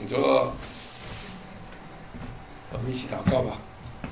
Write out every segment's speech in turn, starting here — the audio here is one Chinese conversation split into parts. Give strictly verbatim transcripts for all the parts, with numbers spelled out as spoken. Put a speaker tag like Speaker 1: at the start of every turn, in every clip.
Speaker 1: 坐，我们一起祷告吧。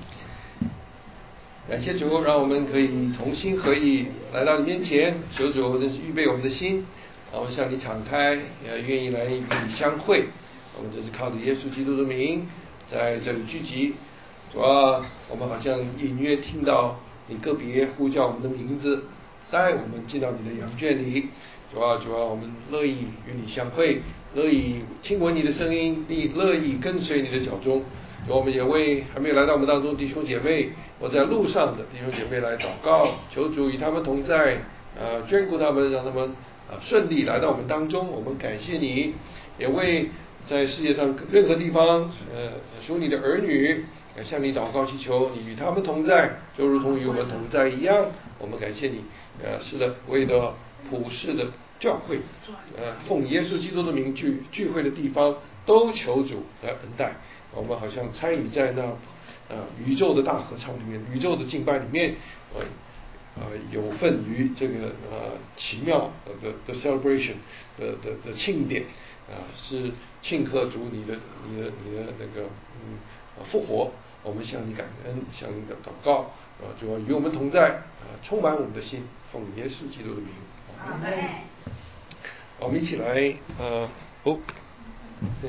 Speaker 1: 感谢主，让我们可以同心合意来到你面前，求主真是预备我们的心，然后向你敞开，也愿意来与你相会。我们这是靠着耶稣基督的名在这里聚集。主啊，我们好像隐约听到你个别呼叫我们的名字，带我们进到你的羊圈里。主啊，主啊，我们乐意与你相会，乐意听闻你的声音，你乐意跟随你的脚踪。我们也为还没有来到我们当中弟兄姐妹，我在路上的弟兄姐妹来祷告，求主与他们同在，呃，眷顾他们，让他们呃顺利来到我们当中。我们感谢你，也为在世界上任何地方呃属你的儿女向你祷告祈求，你与他们同在，就如同与我们同在一样。我们感谢你，呃，是的，为了普世的教会，呃，奉耶稣基督的名聚聚会的地方，都求主来恩待。我们好像参与在那呃宇宙的大合唱里面，宇宙的敬拜里面，呃呃有份于这个呃奇妙的的 celebration 的的的庆典啊、呃，是庆贺主你的你的你的那个嗯复活。我们向你感恩，向你的祷告，啊，主要与我们同在，啊，充满我们的心，奉耶稣基督的名。
Speaker 2: 阿门。
Speaker 1: 我们一起来，呃，哦，对。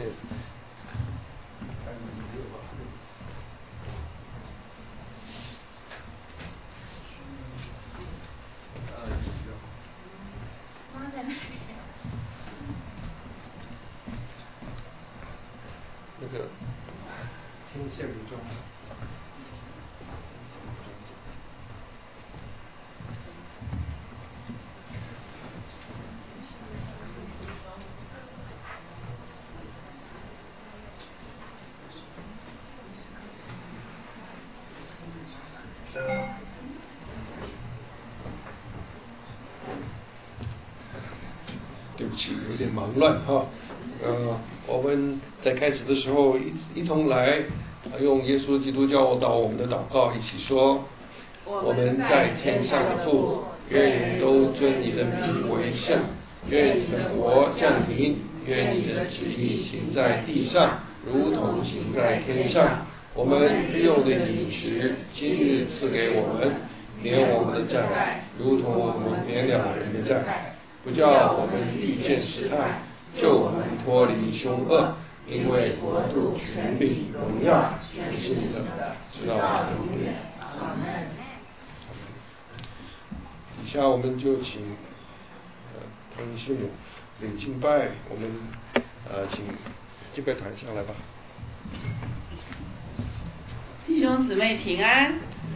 Speaker 1: 那个天线民众。对不起，有点忙乱哈。呃，我们在开始的时候一一同来用耶稣基督教导我们的祷告一起说：我们在天上的父，愿人都尊你的名为圣，愿你的国降临，愿你的旨意行在地上，如同行在天上。我们日用的饮食，今日赐给我们，免我们的债，如同我们免了人的债，不叫我们遇见试探，救我们脱离凶恶，因为国度、权柄、荣耀，全是你的，直到永远。阿门。以下我们就请呃唐尼师母领敬拜，我们呃请敬拜团上来吧。
Speaker 2: 弟兄姊妹平安。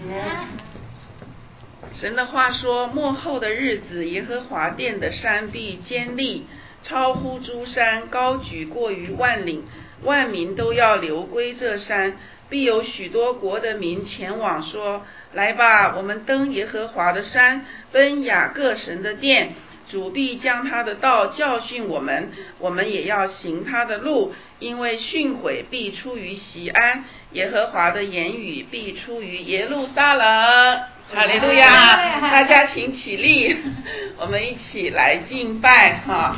Speaker 2: 神的话说，末后的日子，耶和华殿的山必坚立，超乎诸山，高举过于万岭，万民都要流归这山。必有许多国的民前往说：来吧，我们登耶和华的山，奔雅各神的殿。主必将他的道教训我们，我们也要行他的路，因为训诲必出于锡安，耶和华的言语必出于耶路撒冷。哈利路亚！大家请起立，我们一起来敬拜哈。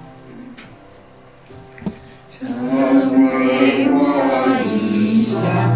Speaker 3: 成为我一生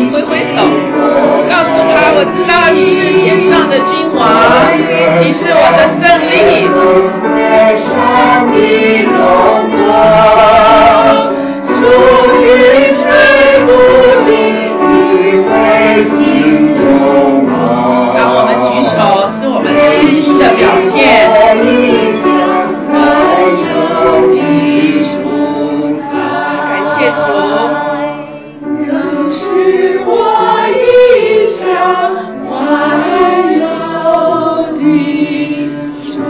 Speaker 2: 挥挥手，告诉他，我知道你是天上的君王，你是我的胜利。上的荣光，出于吹不离为心中望。当我们举手，是我们信心的表现。感谢主。更是我一生万有的主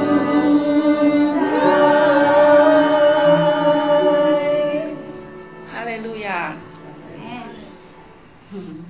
Speaker 2: 宰。哈利路亚。嗯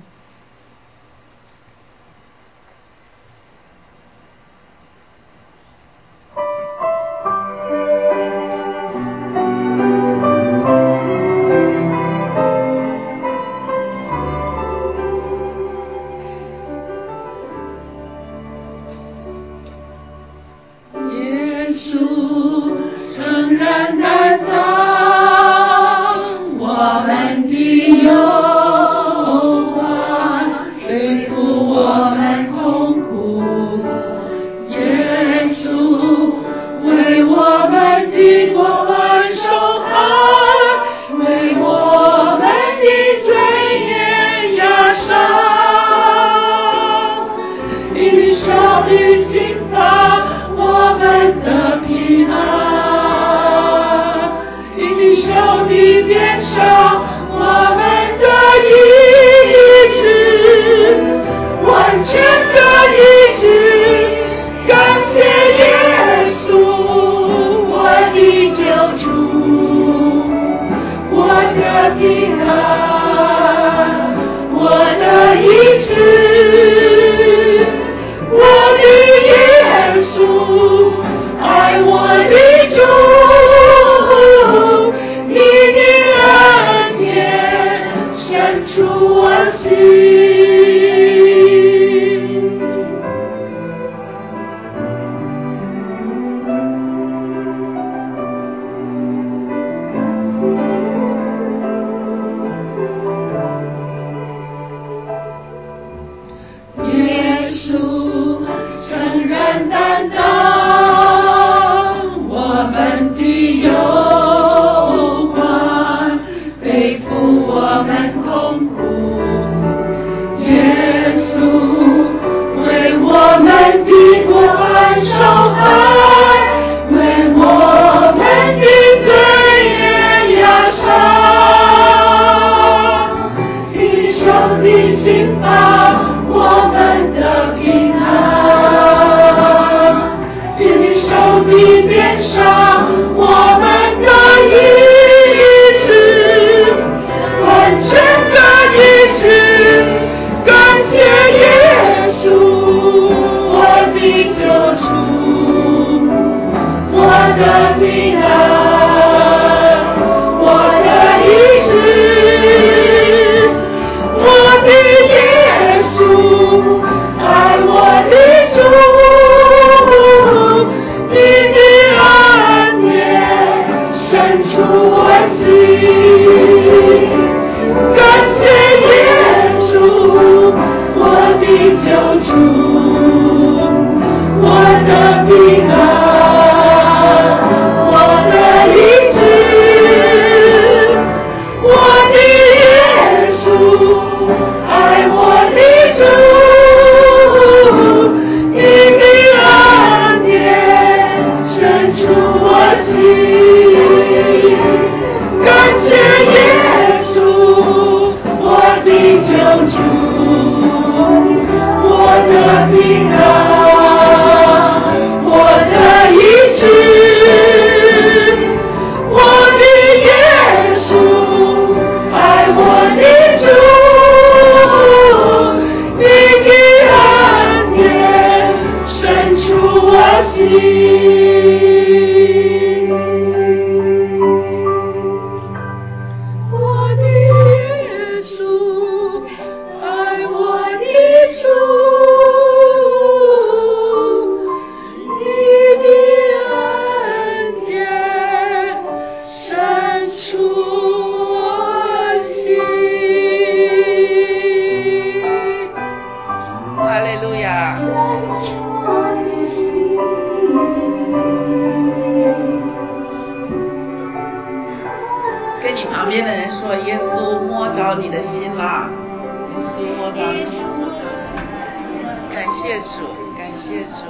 Speaker 2: 旁边的人说：“耶稣摸着你的心啦，耶稣摸着你的心。”感谢主，感谢主，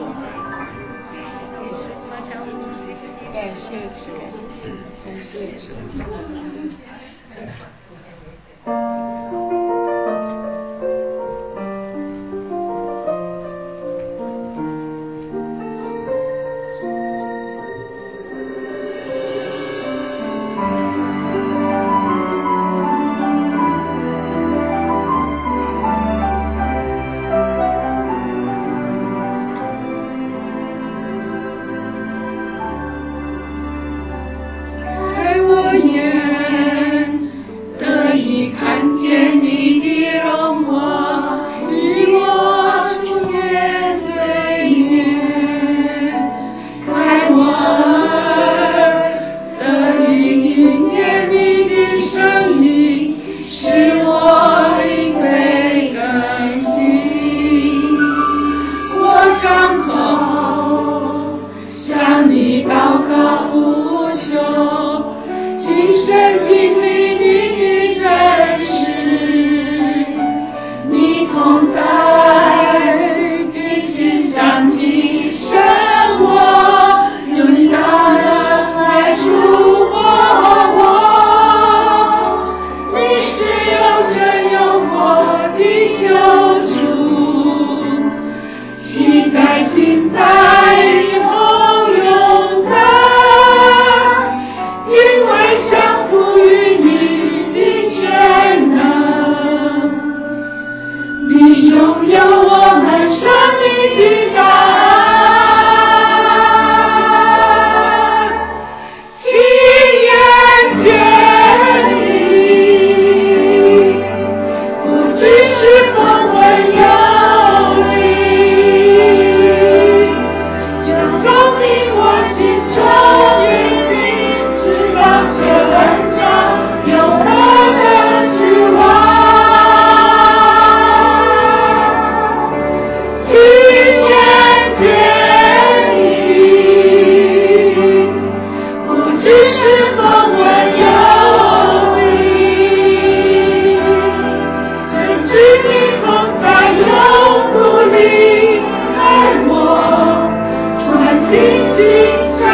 Speaker 2: 感谢主，感谢主。
Speaker 3: 心心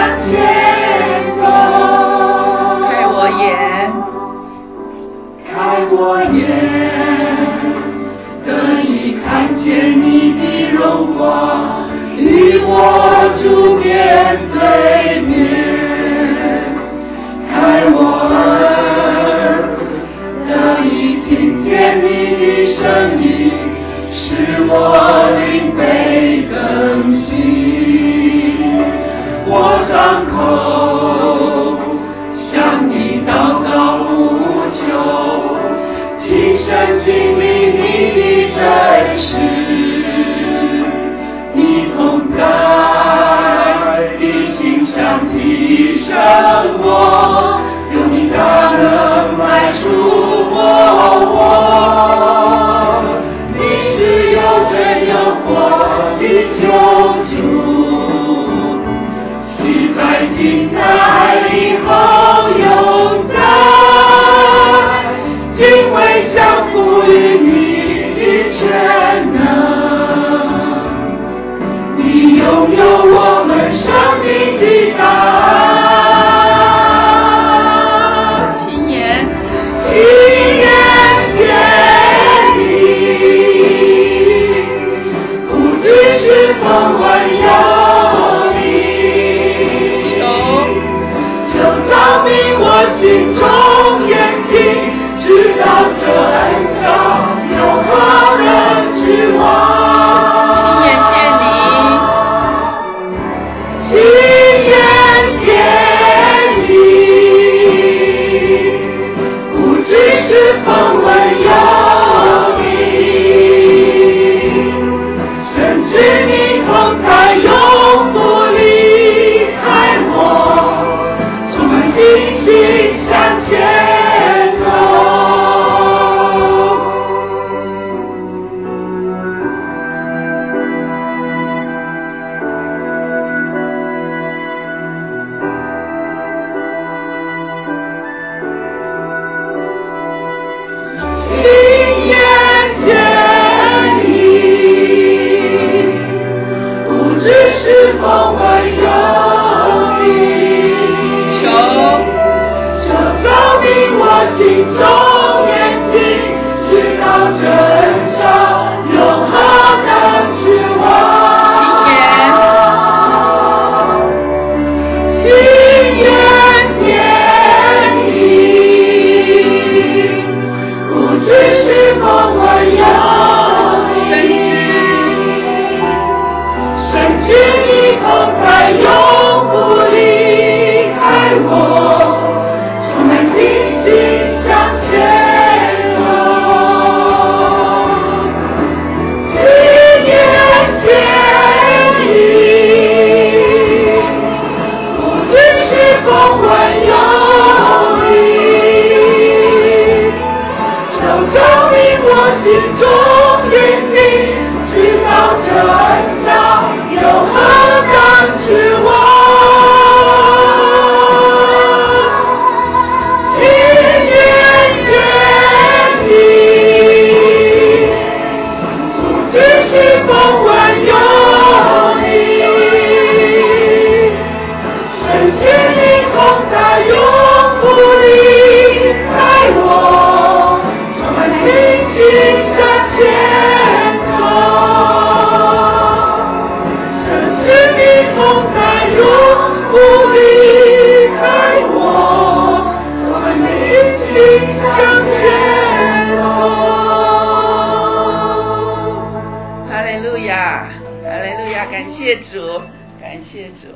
Speaker 2: 谢主，感谢主。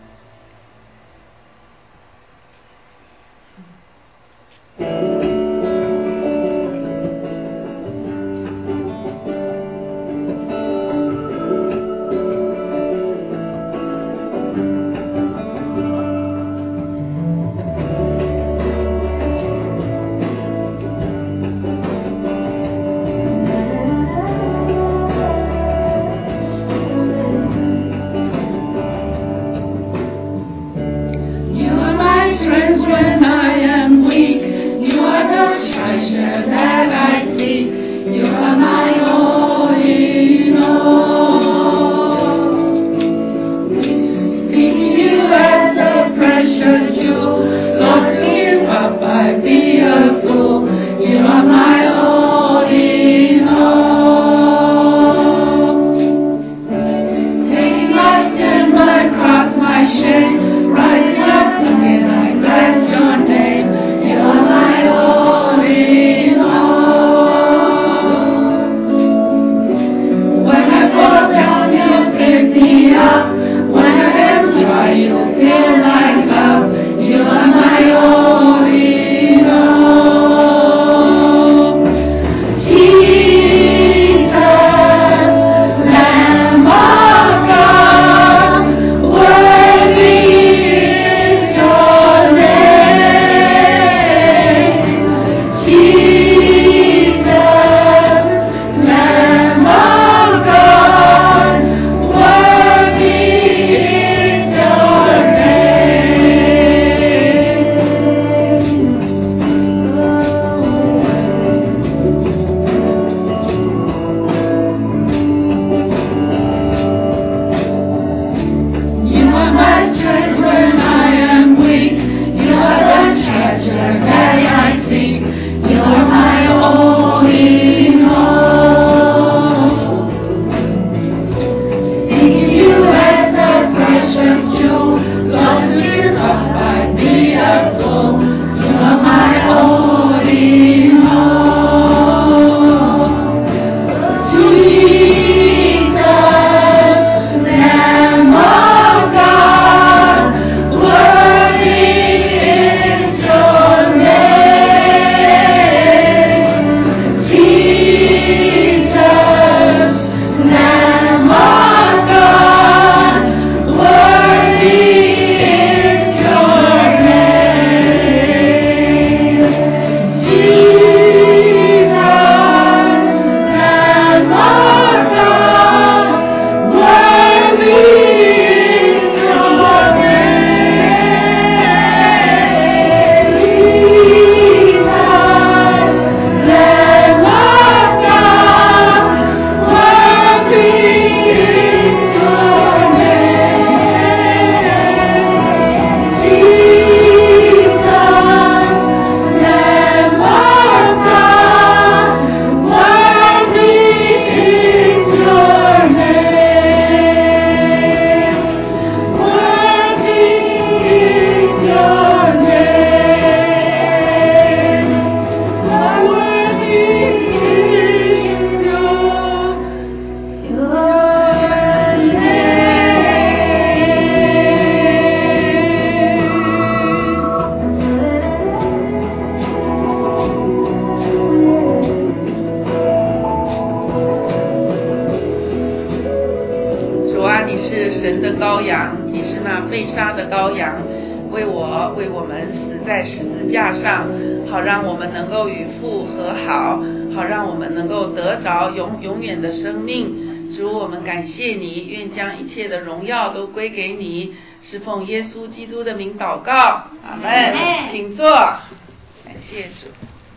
Speaker 2: 羔羊，你是那被杀的羔羊，为我为我们死在十字架上，好让我们能够与父和好，好让我们能够得着永永远的生命。主，我们感谢你，愿将一切的荣耀都归给你，是奉耶稣基督的名祷告，阿们。请坐，感谢主。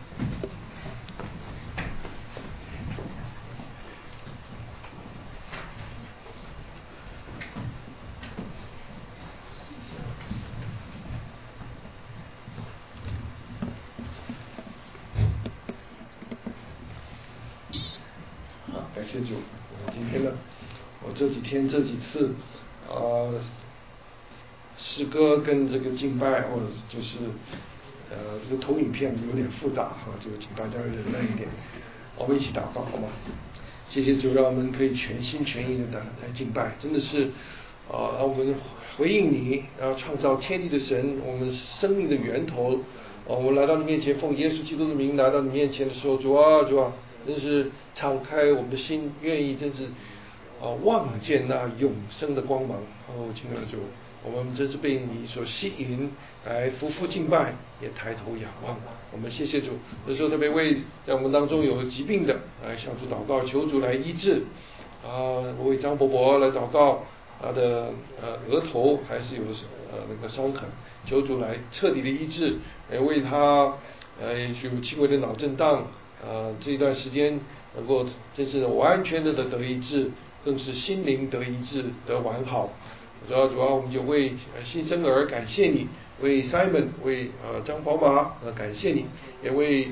Speaker 1: 感谢主，今天呢，我这几天这几次，呃，诗歌跟这个敬拜，或者就是呃这个投影片有点复杂哈，就请大家忍耐一点，我们一起祷告好吗？ 谢谢主，让我们可以全心全意的来敬拜，真的是啊，让我们回应你，然后创造天地的神，我们生命的源头。哦，我们来到你面前，奉耶稣基督的名来到你面前的时候，主啊，主啊，真是敞开我们的心，愿意真是啊望见那永生的光芒。哦，亲爱的主，我们真是被你所吸引，来匍匐敬拜，也抬头仰望。我们谢谢主。有时候特别为在我们当中有疾病的，来向主祷告，求主来医治。啊，我为张伯伯来祷告，他的呃额头还是有呃那个伤痕。求主来彻底的医治，也为他呃有轻微的脑震荡，呃这一段时间能够真是完全的得医治，更是心灵得医治得完好。主要主要我们就为新生儿感谢你，为 Simon 为呃张宝马呃感谢你，也为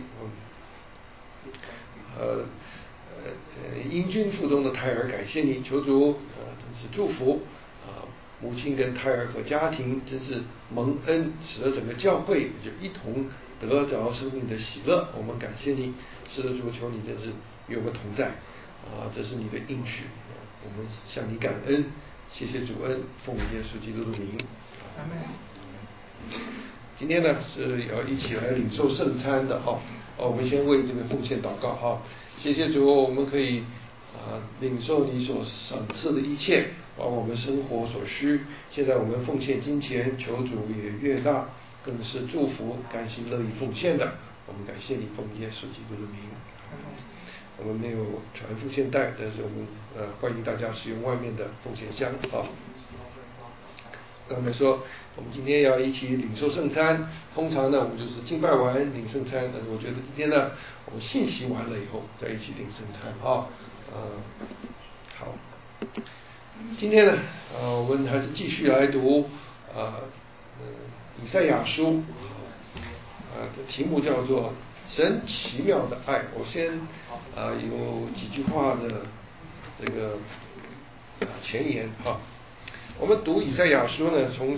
Speaker 1: 呃呃英军腹中的胎儿感谢你，求主呃真是祝福啊。母亲跟胎儿和家庭真是蒙恩，使得整个教会就一同得着生命的喜乐。我们感谢你，是的主，求你真是与我们同在啊！这是你的应许，我们向你感恩，谢谢主恩，奉耶稣基督的名。阿们。今天呢是要一起来领受圣餐的哈，哦，我们先为这个奉献祷告哈，谢谢主，我们可以啊领受你所赏赐的一切。把我们生活所需，现在我们奉献金钱，求主也悦纳，更是祝福，甘心乐意奉献的。我们感谢你，奉耶稣基督的名。我们没有传奉献袋，但是我们呃欢迎大家使用外面的奉献箱啊。刚才说我们今天要一起领受圣餐，通常呢我们就是敬拜完领圣餐，但是我觉得今天呢我们信息完了以后再一起领圣餐啊。呃，好。今天呢，呃，我们还是继续来读呃，呃以赛亚书，呃，题目叫做神奇妙的爱。我先啊、呃、有几句话的这个、呃、前言哈。我们读以赛亚书呢，从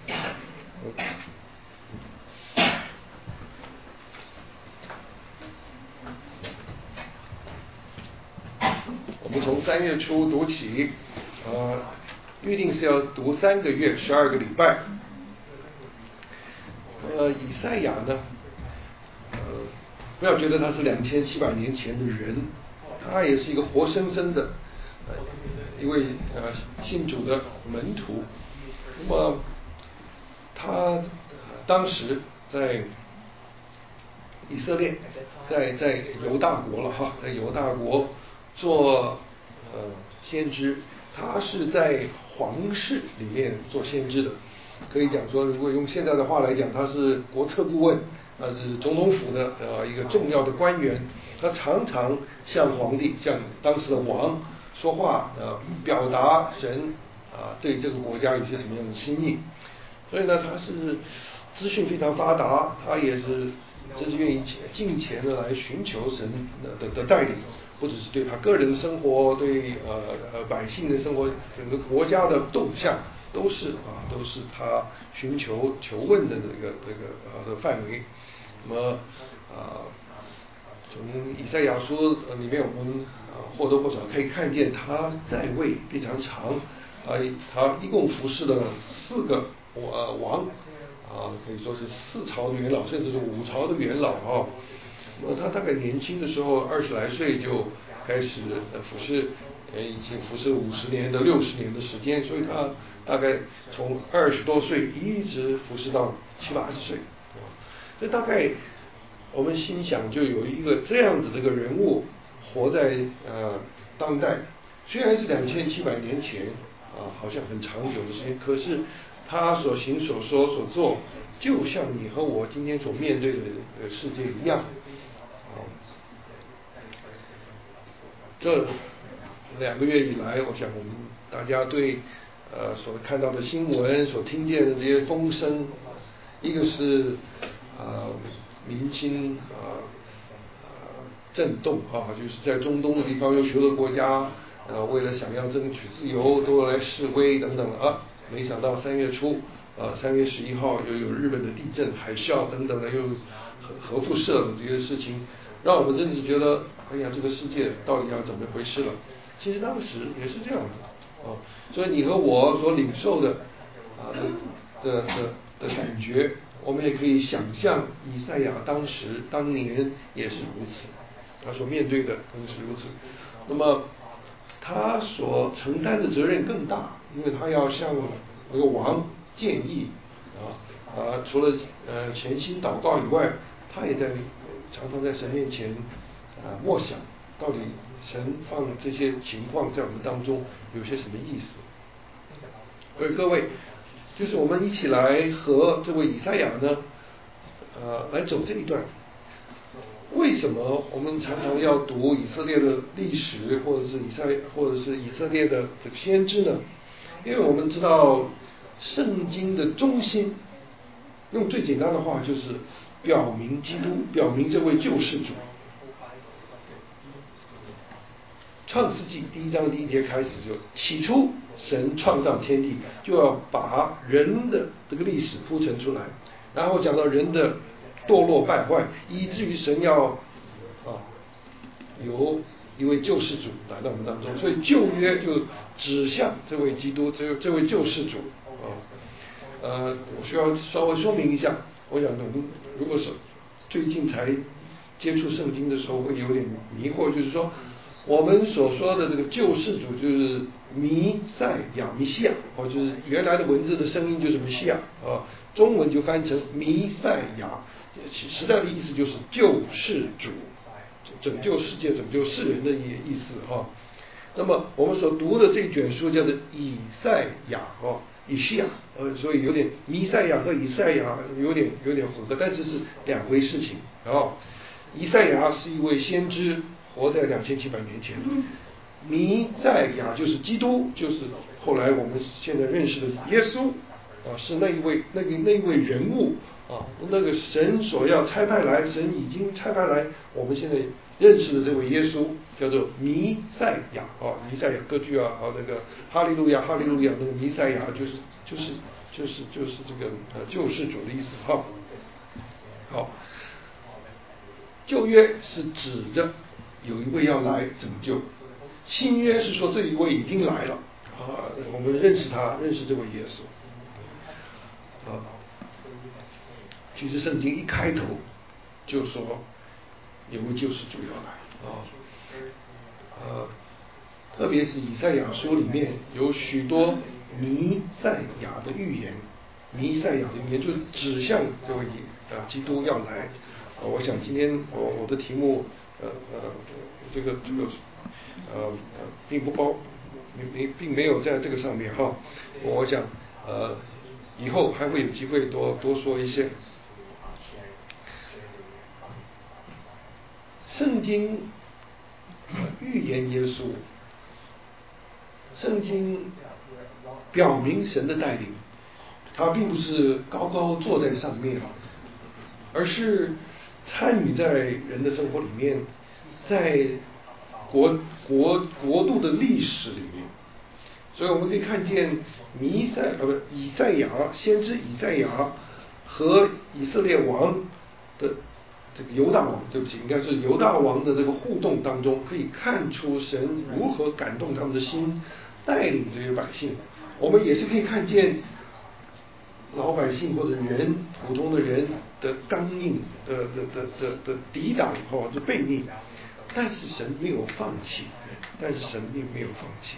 Speaker 1: 我们从三月初读起。呃，预定是要读三个月，十二个礼拜。呃，以赛亚呢，呃，不要觉得他是两千七百年前的人，他也是一个活生生的呃一位呃信主的门徒。那么他当时在以色列，在在犹大国了哈，在犹大国做呃先知。他是在皇室里面做先知的，可以讲说，如果用现在的话来讲，他是国策顾问，他是总统府的呃一个重要的官员，他常常向皇帝、向当时的王说话，呃，表达神啊、呃、对这个国家有些什么样的心意。所以呢，他是资讯非常发达，他也是真是愿意尽钱的来寻求神的的带领。不只是对他个人的生活，对呃呃百姓的生活，整个国家的动向都是啊，都是他寻求求问的那个这个呃的范围。那么啊，从以赛亚书里面，我们啊或多或少可以看见他在位非常长，啊，他一共服侍了四个呃王，啊，可以说是四朝的元老，甚至是五朝的元老啊。那么他大概年轻的时候二十来岁就开始呃服侍，呃已经服侍五十年到六十年的时间，所以他大概从二十多岁一直服侍到七八十岁。这大概我们心想，就有一个这样子的一个人物活在呃当代，虽然是两千七百年前啊，好像很长久的时间，可是他所行所说所做，就像你和我今天所面对的世界一样。这两个月以来，我想我们大家对呃所看到的新闻、所听见的这些风声，一个是呃民心啊呃震动啊，就是在中东的地方有许多国家呃为了想要争取自由，都来示威等等啊。没想到三月初，呃三月十一号又有日本的地震、海啸等等的，又核核辐射的这些事情。 让我们真的是觉得，哎呀，这个世界到底要怎么回事了？其实当时也是这样的啊，所以你和我所领受的啊的的的的感觉，我们也可以想象以赛亚当时当年也是如此，他所面对的更是如此。那么他所承担的责任更大，因为他要向那个王建议啊啊，除了呃潜心祷告以外，他也在常常在神面前啊默想，到底神放这些情况在我们当中有些什么意思。所以各位，就是我们一起来和这位以赛亚呢，呃，来走这一段。为什么我们常常要读以色列的历史，或者是以赛，或者是以色列的这个先知呢？因为我们知道圣经的中心，用最简单的话就是表明基督，表明这位救世主。创世纪第一章第一节开始就，起初神创造天地，就要把人的这个历史铺陈出来，然后讲到人的堕落败坏，以至于神要啊有一位救世主来到我们当中，所以旧约就指向这位基督，这这位救世主啊。呃，我需要稍微说明一下，我想我们如果是最近才接触圣经的时候，会有点迷惑，就是说我们所说的这个救世主就是弥赛亚、弥西亚，哦，就是原来的文字的声音就是弥西亚啊，中文就翻成弥赛亚。实在的意思就是救世主，拯救世界、拯救世人的意思哈。那么我们所读的这卷书叫做以赛亚哦，以西亚，呃，所以有点弥赛亚和以赛亚有点有点混合，但是是两回事情哦。以赛亚是一位先知，活在两千七百年前。弥赛亚就是基督，就是后来我们现在认识的耶稣啊，是那一位那个那一位人物。啊，那个神所要差派来，神已经差派来，我们现在认识的这位耶稣叫做弥赛亚啊，弥赛亚歌剧啊，啊那个哈利路亚哈利路亚，那个弥赛亚就是就是就是就是这个呃救世主的意思哈。好，旧约是指着有一位要来拯救，新约是说这一位已经来了啊，我们认识他，认识这位耶稣啊。其实圣经一开头就说有位救世主要来啊，呃，特别是以赛亚书里面有许多弥赛亚的预言，弥赛亚的预言就指向这位啊基督要来。啊，我想今天我我的题目呃呃这个这个呃并不包并并没有在这个上面哈，我想呃以后还会有机会多多说一些。圣经预言耶稣，圣经表明神的带领，他并不是高高坐在上面，而是参与在人的生活里面，在国国国度的历史里面。所以我们可以看见弥赛呃不以赛亚先知以赛亚和以色列王的这个犹大王，对不起，应该是犹大王的这个互动当中，可以看出神如何感动他们的心，带领这些百姓。我们也是可以看见老百姓或者人普通的人的刚硬的的的的的抵挡或者悖逆，但是神没有放弃，但是神并没有放弃。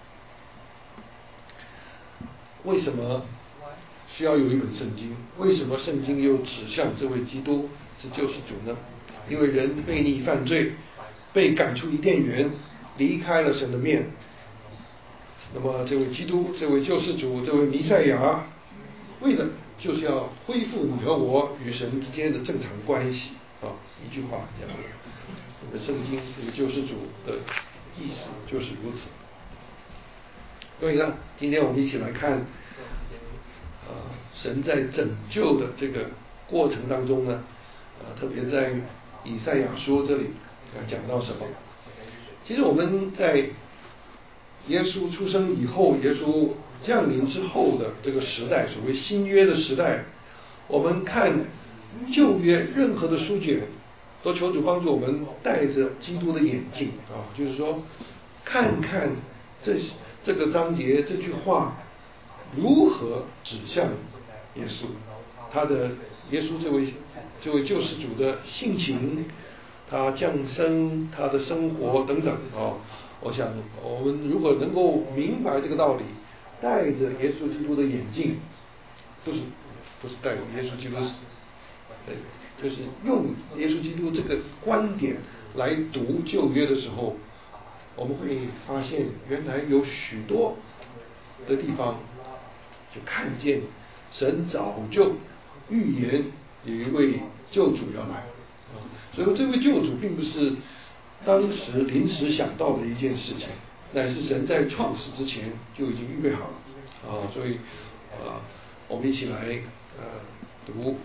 Speaker 1: 为什么需要有一本圣经？为什么圣经又指向这位基督是救世主呢？因为人悖逆犯罪，被赶出伊甸园，离开了神的面。那么这位基督，这位救世主，这位弥赛亚，为的就是要恢复你和我与神之间的正常关系啊！一句话讲，这个圣经这个救世主的意思就是如此。所以呢，今天我们一起来看，呃，神在拯救的这个过程当中呢，呃，特别在以赛亚书这里呃讲到什么？其实我们在耶稣出生以后，耶稣降临之后的这个时代，所谓新约的时代，我们看旧约任何的书卷， 都求主帮助我们戴着基督的眼镜啊，就是说看看这这个章节这句话如何指向耶稣，他的耶稣这位这位救世主的性情，他降生，他的生活等等啊。我想我们如果能够明白这个道理，戴着耶稣基督的眼镜，不是不是戴着耶稣基督，对，就是用耶稣基督这个观点来读旧约的时候，我们会发现原来有许多的地方就看见神早就预言有一位救主要来，所以这位救主并不是当时临时想到的一件事情，乃是神在创世之前就已经预备好了啊！所以啊，我们一起来呃读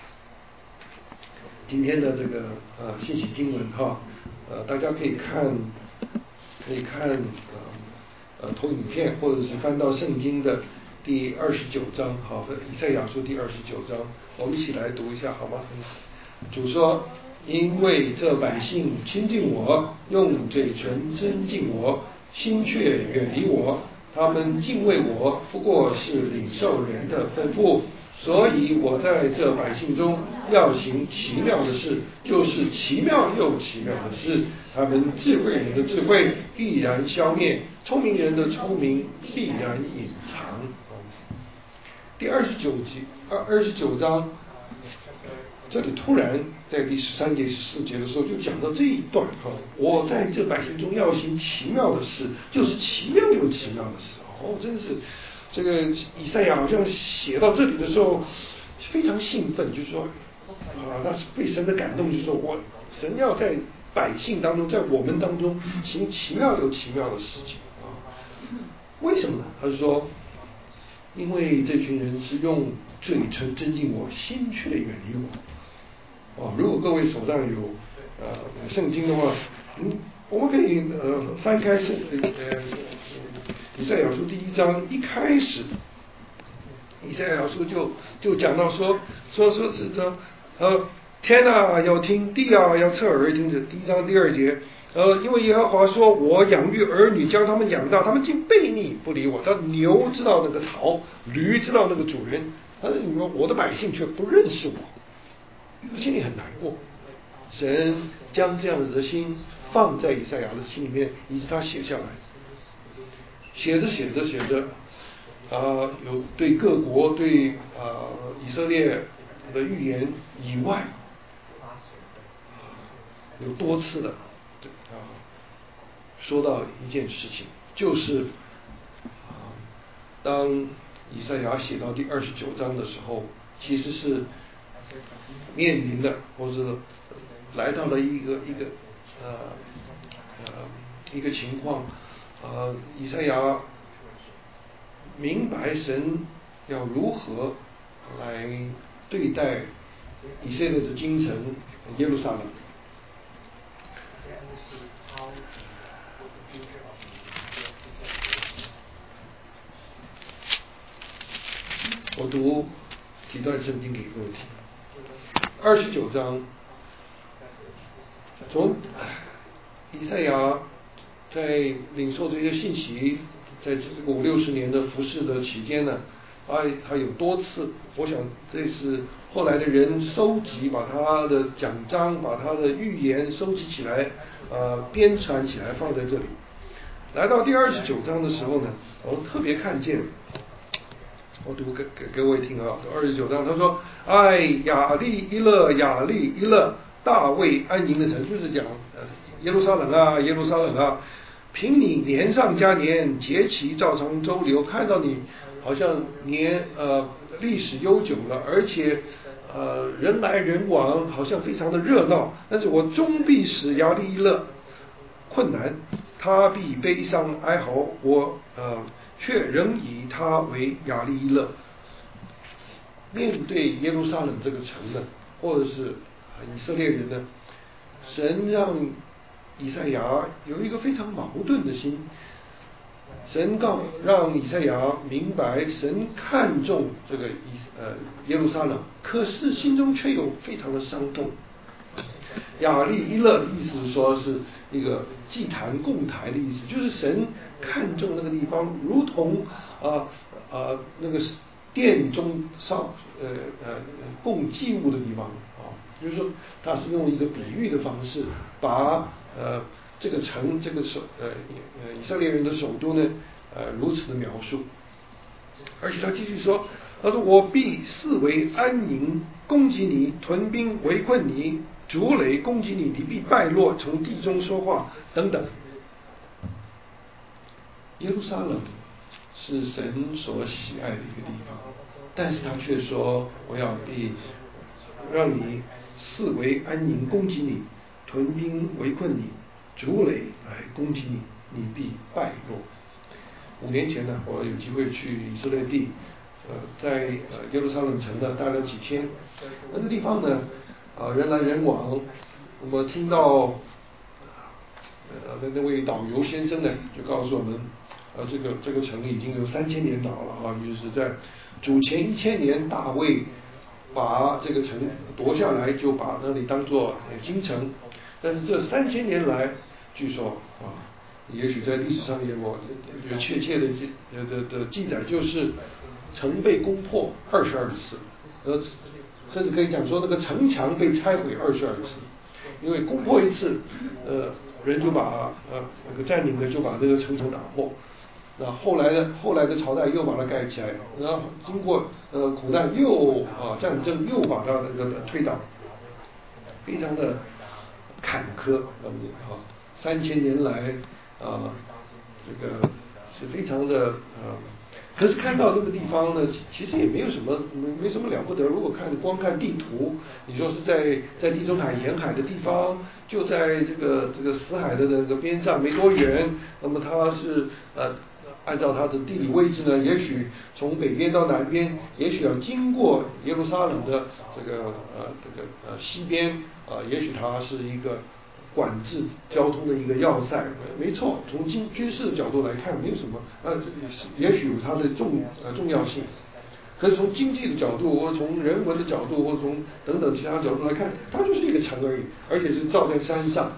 Speaker 1: 今天的这个呃信息经文哈，呃大家可以看可以看呃呃投影片，或者是翻到圣经的第二十九章，好，以赛亚书第二十九章，我们一起来读一下好吗？主说：因为这百姓亲近我，用嘴唇尊敬我，心却远离我，他们敬畏我，不过是领受人的吩咐。所以我在这百姓中要行奇妙的事，就是奇妙又奇妙的事。他们智慧人的智慧必然消灭，聪明人的聪明必然隐藏。第二十九节，二二十九章，这里突然在第十三节、十四节的时候就讲到这一段哈，我在这百姓中要行奇妙的事，就是奇妙又奇妙的事。哦，真是这个以赛亚好像写到这里的时候非常兴奋，就是说啊，他是被神的感动，就是说我神要在百姓当中，在我们当中行奇妙又奇妙的事情啊。为什么呢？他是说，因为这群人是用嘴唇尊敬我，心却远离我。哦，如果各位手上有呃圣经的话，嗯，我们可以呃翻开圣呃以赛亚书第一章，一开始以赛亚书就就讲到说说说是说呃天啊要听，地啊要侧耳听着。第一章第二节，呃，因为耶和华说，我养育儿女，将他们养大，他们竟悖逆不理我。他牛知道那个槽，驴知道那个主人，但是你说我的百姓却不认识我，心里很难过。神将这样子的心放在以赛亚的心里面，以致他写下来。写着写着写着，啊、呃，有对各国、对啊、呃、以色列的预言以外，有多次的啊、呃、说到一件事情，就是啊、呃，当以赛亚写到第二十九章的时候，其实是面临的，或者来到了一个一个呃呃一个情况。呃，以赛亚明白神要如何来对待以色列的京城耶路撒冷。我读几段圣经给各位听。二十九章，从以赛亚在领受这些信息，在这个五六十年的服侍的期间呢，他他有多次，我想这是后来的人收集，把他的讲章，把他的预言收集起来，呃，编传起来放在这里。来到第二十九章的时候呢，我特别看见，我读给给各位听啊，二十九章他说：“哎，雅利伊勒，雅利伊勒，大卫安营的城，就是讲呃耶路撒冷啊，耶路撒冷啊。”凭你年上加年，节期照常周流，看到你好像年呃历史悠久了，而且呃人来人往，好像非常的热闹。但是我终必使亚利伊勒困难，他必悲伤哀嚎，我呃却仍以他为亚利伊勒。面对耶路撒冷这个城呢，或者是以色列人呢，神让以赛亚有一个非常矛盾的心，神告让以赛亚明白，神看重这个以呃耶路撒冷，可是心中却有非常的伤痛， 亚利伊勒的意思是说是一个祭坛供台的意思，就是神看中那个地方，如同啊啊、呃呃、那个殿中上呃呃供祭物的地方啊，就是说他是用一个比喻的方式，把呃这个城这个首呃呃以色列人的首都呢呃如此的描述，而且他继续说，他说我必四围安营攻击你，屯兵围困你，筑垒攻击你，你必败落，从地中说话等等。耶路撒冷是神所喜爱的一个地方，但是他却说我要必让你四围安营攻击你，屯兵围困你，筑垒来攻击你，你必败落。五年前呢，我有机会去以色列地，呃，在呃耶路撒冷城呢待了几天，那个地方呢，啊、呃、人来人往，那么听到呃那那位导游先生呢就告诉我们，呃这个这个城已经有三千年老了啊，就是在主前一千年大卫把这个城夺下来，就把那里当作京城，但是这三千年来，据说啊。也许在历史上也我有确切的记的的记载，就是城被攻破二十二次，呃，甚至可以讲说那个城墙被拆毁二十二次，因为攻破一次，呃，人就把呃那个占领的就把那个城墙打破，那后来呢，后来的朝代又把它盖起来，然后经过呃苦难又啊战争又把它那个推倒，非常的坎坷，嗯啊，三千年来。啊，这个是非常的啊，可是看到那个地方呢，其实也没有什么没没什么了不得。如果看光看地图，你说是在在地中海沿海的地方，就在这个这个死海的那个边上没多远，那么它是呃按照它的地理位置呢，也许从北边到南边，也许要经过耶路撒冷的这个呃这个呃西边啊、呃，也许它是一个。管制交通的一个要塞，没错。从军军事的角度来看，没有什么，呃，也许有它的重呃重要性。可是从经济的角度，或从人文的角度，或从等等其他角度来看，它就是一个城而已，而且是造在山上。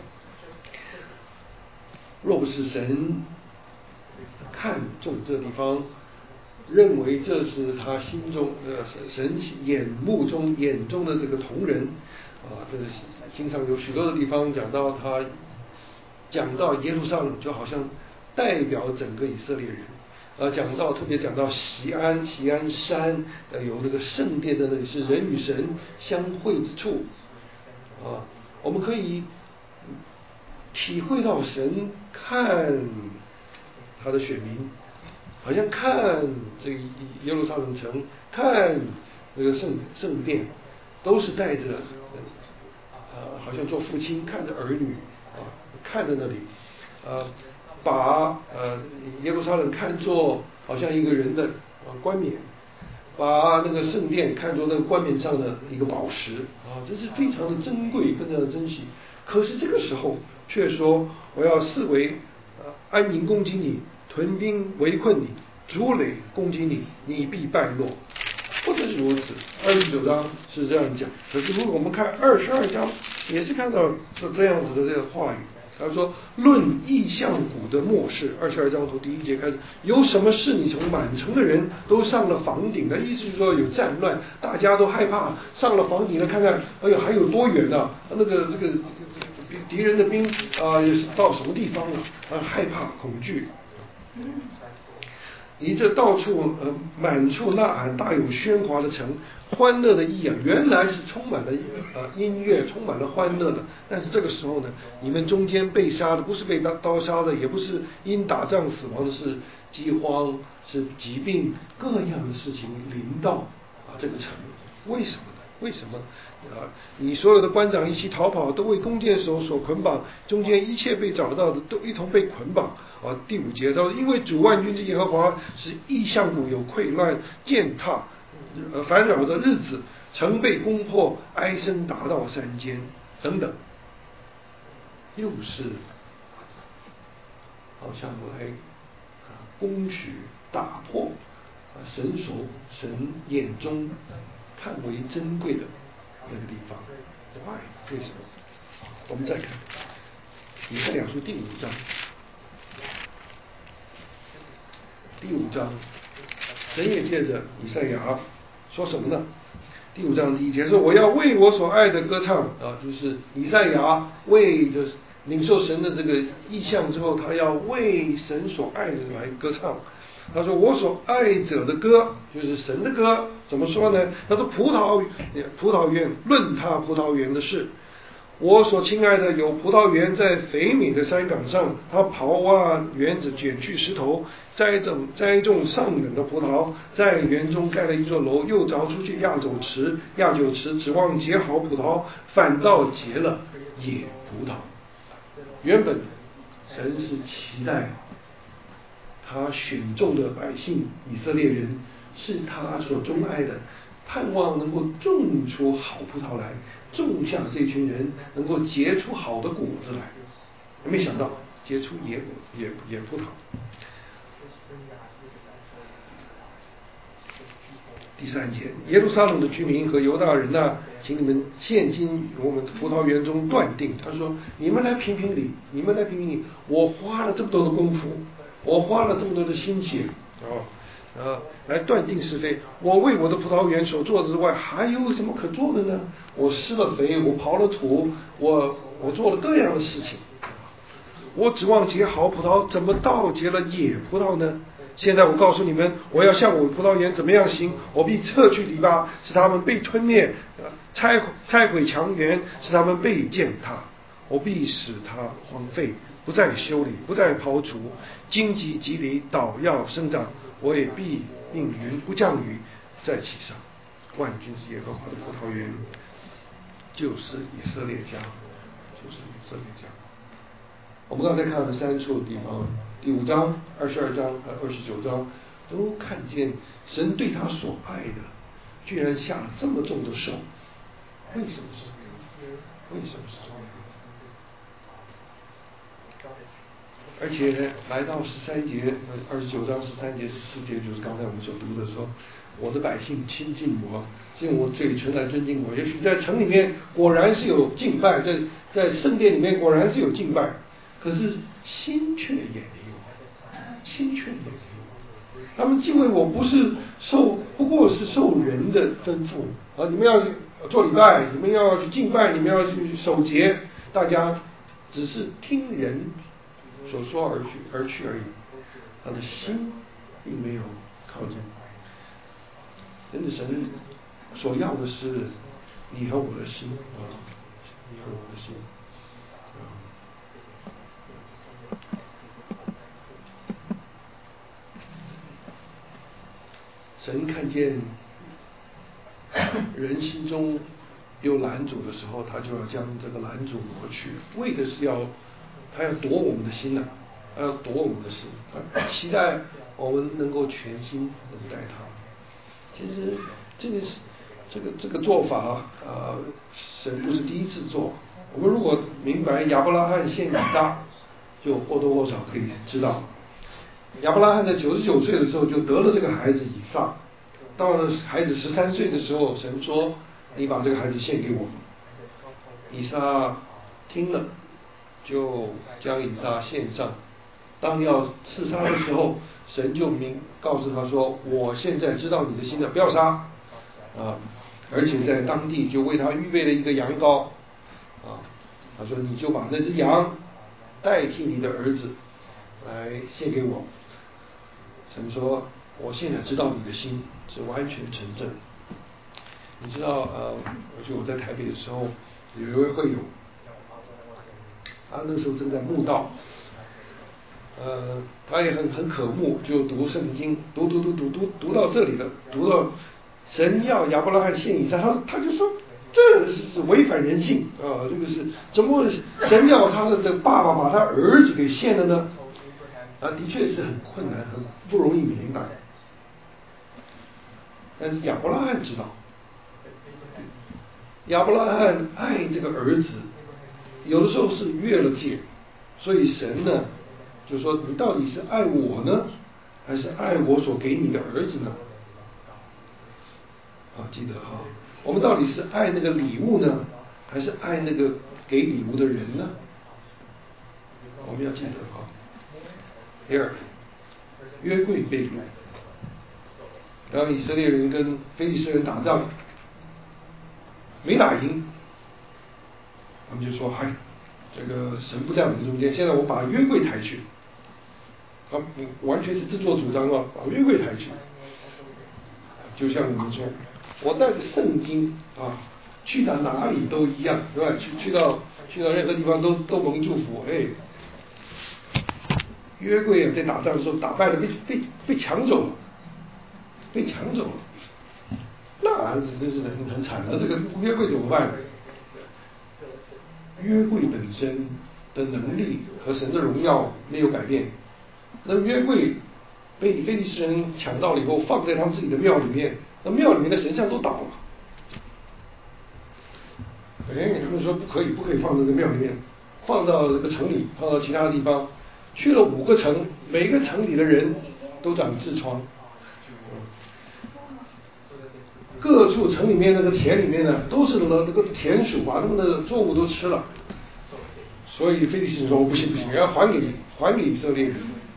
Speaker 1: 若不是神看中这个地方，认为这是他心中呃神眼目中眼中的这个同人。啊，这个经常有许多的地方讲到他，讲到耶路撒冷就好像代表整个以色列人，呃，讲到特别讲到锡安锡安山，呃，有那个圣殿的那里是人与神相会之处，啊，我们可以体会到神看他的选民，好像看这个耶路撒冷城，看那个圣圣殿，都是带着。呃，好像做父亲看着儿女啊，看着那里，呃，把呃耶路撒冷看作好像一个人的呃冠冕，把那个圣殿看作那个冠冕上的一个宝石啊，这是非常的珍贵，非常的珍惜。可是这个时候却说我要视为呃安营攻击你，屯兵围困你，筑垒攻击你，你必败落。不只是如此，二十九章是这样讲。可是如果我们看二十二章，也是看到这这样子的这个话语。他说：“论异象谷的末世，二十二章从第一节开始，有什么事你从满城的人都上了房顶的？意思是说有战乱，大家都害怕，上了房顶了，看看，哎呦，还有多远呢、啊？那个这个这个敌人的兵啊、呃，是到什么地方了？啊，害怕恐惧。”你这到处呃满处呐喊，大有喧哗的城，欢乐的意啊，原来是充满了呃音乐，充满了欢乐的。但是这个时候呢，你们中间被杀的不是被刀刀杀的，也不是因打仗死亡的，是饥荒，是疾病，各样的事情临到啊这个城。为什么呢？为什么啊？你所有的官长一起逃跑，都为弓箭手所捆绑，中间一切被找到的都一同被捆绑。啊，第五节说，因为主万军之耶和华是异象谷有溃乱、践踏、呃烦扰的日子，城被攻破，哀声达到山间，等等，又是好像来啊攻取、打破啊神所神眼中看为珍贵的那个地方。 Why？ 为什么？我们再看以赛亚书第五章，第五章，神也借着以赛亚说什么呢？第五章第一节说：“我要为我所爱的歌唱啊，就是以赛亚为着领受神的这个意象之后，他要为神所爱的来歌唱。他说：我所爱者的歌，就是神的歌。怎么说呢？他说：葡萄葡萄园，论他葡萄园的事。我所亲爱的有葡萄园在肥美的山岗上，他刨挖园子，卷去石头，栽种栽种上等的葡萄，在园中盖了一座楼，又凿出去压酒池，压酒池指望结好葡萄，反倒结了野葡萄。原本神是期待他选中的百姓以色列人是他所钟爱的，盼望能够种出好葡萄来，种下这群人能够结出好的果子来。没想到结出野果野野葡萄。第三节，耶路撒冷的居民和犹大人呐、啊，请你们现今我们葡萄园中断定。他说：你们来评评理，你们来评评理。我花了这么多的功夫，我花了这么多的心血啊啊，来断定是非。我为我的葡萄园所做的之外，还有什么可做的呢？我施了肥，我刨了土，我我做了各样的事情。我指望结好葡萄，怎么倒结了野葡萄呢？现在我告诉你们，我要向我葡萄园怎么样行？我必撤去篱笆，使他们被吞灭；拆拆毁墙垣，使他们被践踏。我必使它荒废，不再修理，不再刨除。荆棘蒺藜倒要生长，我也必命云不降雨在其上。万军之耶和华的葡萄园，就是以色列家，就是以色列家。我们刚才看的三处地方，第五章、二十二章和二十九章，都看见神对他所爱的，居然下了这么重的手。为什么是这样？为什么是这样？而且来到十三节，二十九章十三节、十四节，就是刚才我们所读的说，我的百姓亲近我，用我嘴唇来尊敬我。也许在城里面果然是有敬拜，在在圣殿里面果然是有敬拜。可是心却也没有，心却也没有。他们敬畏我不是受，不过是受人的吩咐啊！你们要做礼拜，你们要去敬拜，你们要去守节，大家只是听人所说而去而去而已。他的心并没有靠近。真的，神所要的是你和我的心啊，你和我的心。神看见人心中有拦阻的时候，他就要将这个拦阻挪去，为的是要他要夺我们的心呐、啊，他要夺我们的心，他期待我们能够全心等待他。其实这个是这个这个做法啊、呃，神不是第一次做。我们如果明白亚伯拉罕献以撒，就或多或少可以知道。亚伯拉罕在九十九岁的时候就得了这个孩子以撒，到了孩子十三岁的时候，神说：“你把这个孩子献给我。”以撒听了，就将以撒献上。当要刺杀的时候，神就明告诉他说：“我现在知道你的心了，不要杀啊！”而且在当地就为他预备了一个羊羔啊，他说：“你就把那只羊代替你的儿子来献给我。”神说：“我现在知道你的心是完全纯正。”你知道，呃，而且我在台北的时候，有一位会友，他那时候正在慕道，呃，他也很很渴慕，就读圣经，读读读读读读到这里了，读到神要亚伯拉罕献以撒，他他就说这是违反人性啊、呃，这个是怎么神要他的的爸爸把他儿子给献了呢？啊，的确是很困难，很不容易明白。但是亚伯拉罕知道，亚伯拉罕爱这个儿子，有的时候是越了界，所以神呢，就说你到底是爱我呢，还是爱我所给你的儿子呢？啊，记得哈，我们到底是爱那个礼物呢， 还是爱那个给礼物的人呢？我们要记得啊。第二，约柜被掳，当以色列人跟非利士人打仗，没打赢，他们就说：“嗨，这个神不在我们中间，现在我把约柜抬去。”他完全是自作主张啊，把约柜抬去。就像我们说，我带着圣经啊，去到哪里都一样，对吧？去去到去到任何地方都都蒙祝福。哎，约柜啊，在打仗的时候打败了，被被被抢走了，被抢走了，那真是很很惨了。这个约柜怎么办？约柜本身的能力和神的荣耀没有改变。那约柜被非利士人抢到了以后，放在他们自己的庙里面，那庙里面的神像都倒了。哎，他们说不可以，不可以放在这个庙里面，放到这个城里，放到其他的地方。去了五个城，每个城里的人都长痔疮。各处城里面那个田里面呢，都是那个田鼠把他们的作物都吃了。所以非利士人说：“不行不行，要还给还给以色列人。”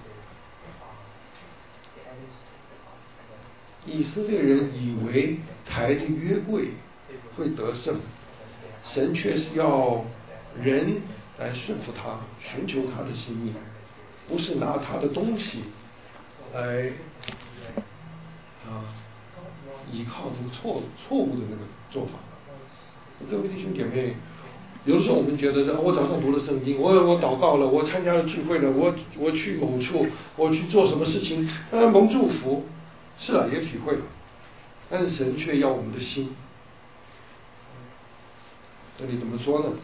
Speaker 1: 以色列人以为抬着约柜会得胜，神却是要人来顺服他，寻求他的心意，不是拿他的东西来啊依靠这个错错误的那个做法。各位弟兄姐妹，有的时候我们觉得是，我早上读了圣经，我我祷告了，我参加了聚会了，我我去某处，我去做什么事情，呃，蒙祝福。是啊，也体会了，但是神却要我们的心。这里怎么说呢？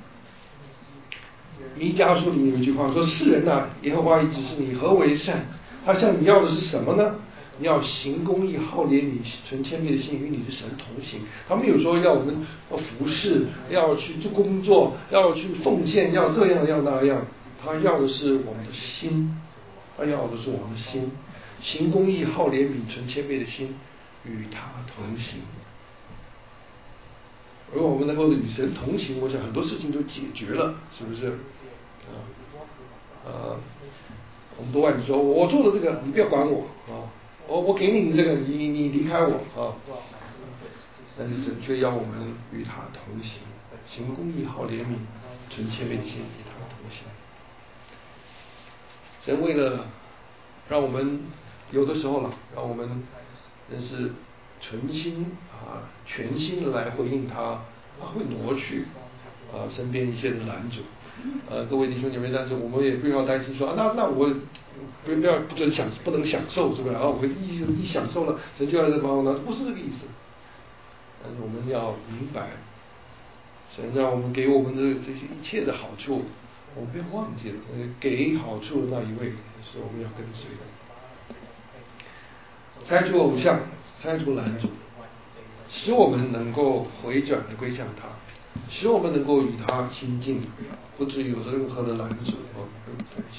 Speaker 1: 弥迦书里面有一句话说：“世人啊，耶和华已指示你何为善，他向你要的是什么呢？你要行公义，好怜悯，存谦卑的心，与你的神同行。”他没有说要我们要服侍，要去做工作，要去奉献，要这样要那样。他要的是我们的心，他要的是我们的心。行公义，好怜悯，存谦卑的心，与他同行。如果我们能够与神同行，我想很多事情都解决了，是不是？啊，呃，我们都爱说，我做了这个，你不要管我啊，我我给你这个，你你离开我啊。但是神却要我们与他同行，行公义，好怜悯，存谦卑的心，与他同行。神为了让我们有的时候了，让我们真是存心啊，全心的来回应他，他会挪去啊身边一些的拦阻。呃，各位弟兄姐妹，但是我们也不要担心说，啊、那那我不不要不准享不能享受，是不是？啊，我一一享受了，神就要来帮我呢？不是这个意思。但是我们要明白，神让我们给我们的这些一切的好处，我们不要忘记了，给好处的那一位是我们要跟随的。拆除偶像，拆除拦阻，使我们能够回转的归向他，使我们能够与他亲近，不至于有任何的拦阻和对象。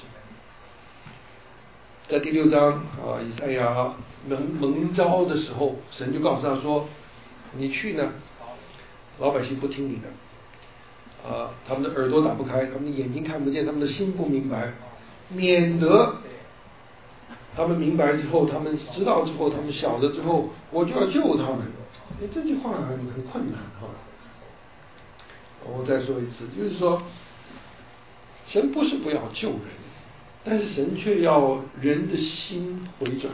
Speaker 1: 在第六章啊，以赛亚蒙蒙召的时候，神就告诉他说：“你去呢，老百姓不听你的，啊，他们的耳朵打不开，他们的眼睛看不见，他们的心不明白，免得。”他们明白之后，他们知道之后，他们晓得之后，我就要救他们。哎，这句话很很困难哈。我再说一次，就是说，神不是不要救人，但是神却要人的心回转。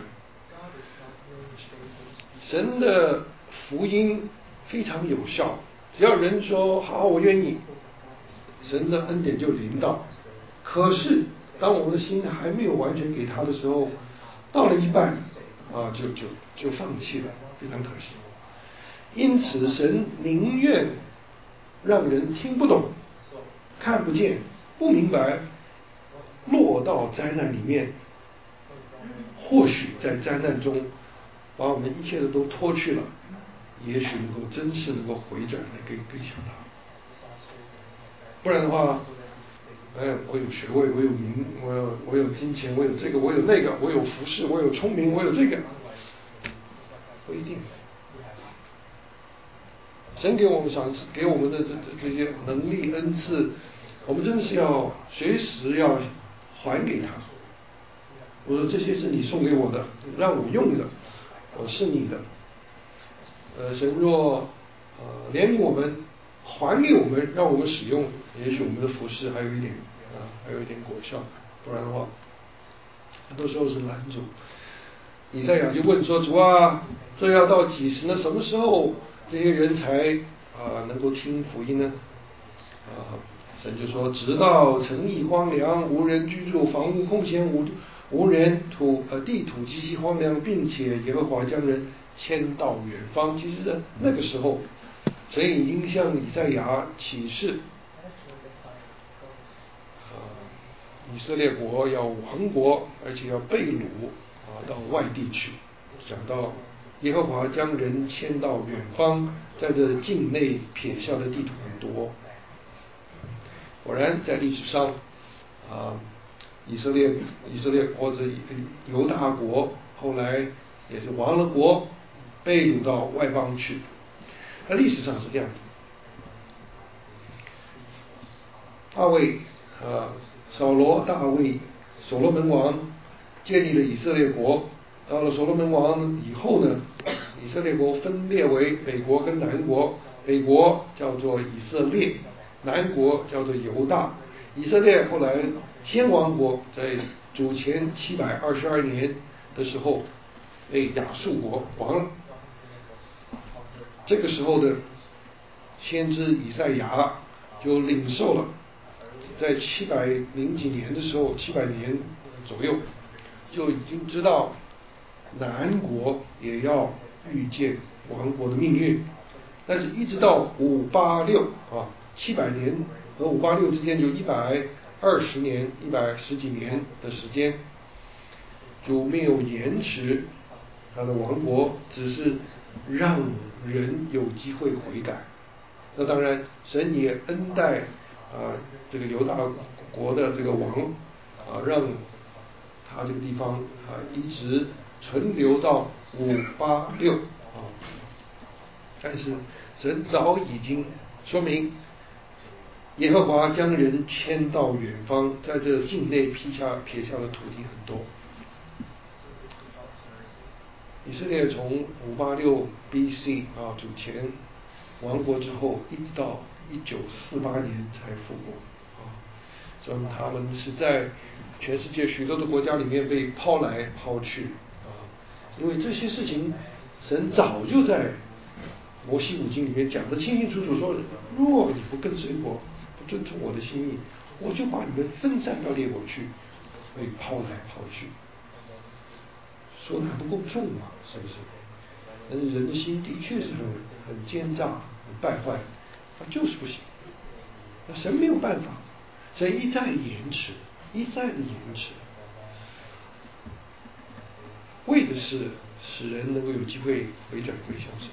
Speaker 1: 神的福音非常有效，只要人说好，我愿意，神的恩典就临到。可是，当我们的心还没有完全给他的时候，到了一半啊，就就就放弃了，非常可惜。因此，神宁愿让人听不懂、看不见、不明白，落到灾难里面。或许在灾难中，把我们一切的都脱去了，也许能够真是能够回转来跟跟向他。不然的话。哎，我有学位，我有名，我有我有金钱，我有这个，我有那个，我有服饰，我有聪明，我有这个，不一定。 神给我们赏赐，给我们的这这这些能力恩赐，我们真的是要随时要还给他。我说这些是你送给我的，让我用的，我是你的。呃，神若呃怜悯我们，还给我们，让我们使用，也许我们的服饰还有一点啊，还有一点果效，不然的话，很多时候是拦阻。以赛亚就问说：“主啊，这要到几时呢？什么时候这些人才啊能够听福音呢？”啊，神就说：“直到城邑荒凉，无人居住，房屋空闲，无无人土呃地土极其荒凉，并且耶和华将人迁到远方。”其实呢，那个时候，神已经向以赛亚启示，啊，以色列国要亡国，而且要被掳。啊，到外地去，讲到耶和华将人迁到远方，在这境内撇下的地图很多。果然，在历史上，啊，以色列以色列国者犹大国后来也是亡了国，被掳到外邦去。那历史上是这样子。大卫啊，扫罗、大卫、所罗门王。建立了以色列国，到了所罗门王以后呢，以色列国分裂为北国跟南国，北国叫做以色列，南国叫做犹大。以色列后来先亡国，在主前七百二十二年的时候被亚述国亡了。这个时候的先知以赛亚就领受了，在七百零几年的时候，七百年左右。就已经知道南国也要遇见亡国的命运，但是一直到五八六啊，七百年和五八六之间就一百二十年、一百十几年的时间，就没有延迟他的亡国，只是让人有机会悔改。那当然，神也恩待啊这个犹大国的这个王啊，让他这个地方啊一直存留到五八六啊，但是神早已经说明，耶和华将人迁到远方，在这境内撇下撇下的土地很多。以色列从五八六 B C 啊主前亡国之后，一直到一九四八年才复国啊，所以他们是在全世界许多的国家里面被抛来抛去啊，因为这些事情神早就在摩西五经里面讲得清清楚楚，说若你不跟随我，不遵从我的心意，我就把你们分散到列国去，被抛来抛去。说的还不够重嘛，是不是？但是人的心的确是很很奸诈、很败坏，他就是不行。那神没有办法，神一再延迟，一再的延迟，为的是使人能够有机会回转归向神。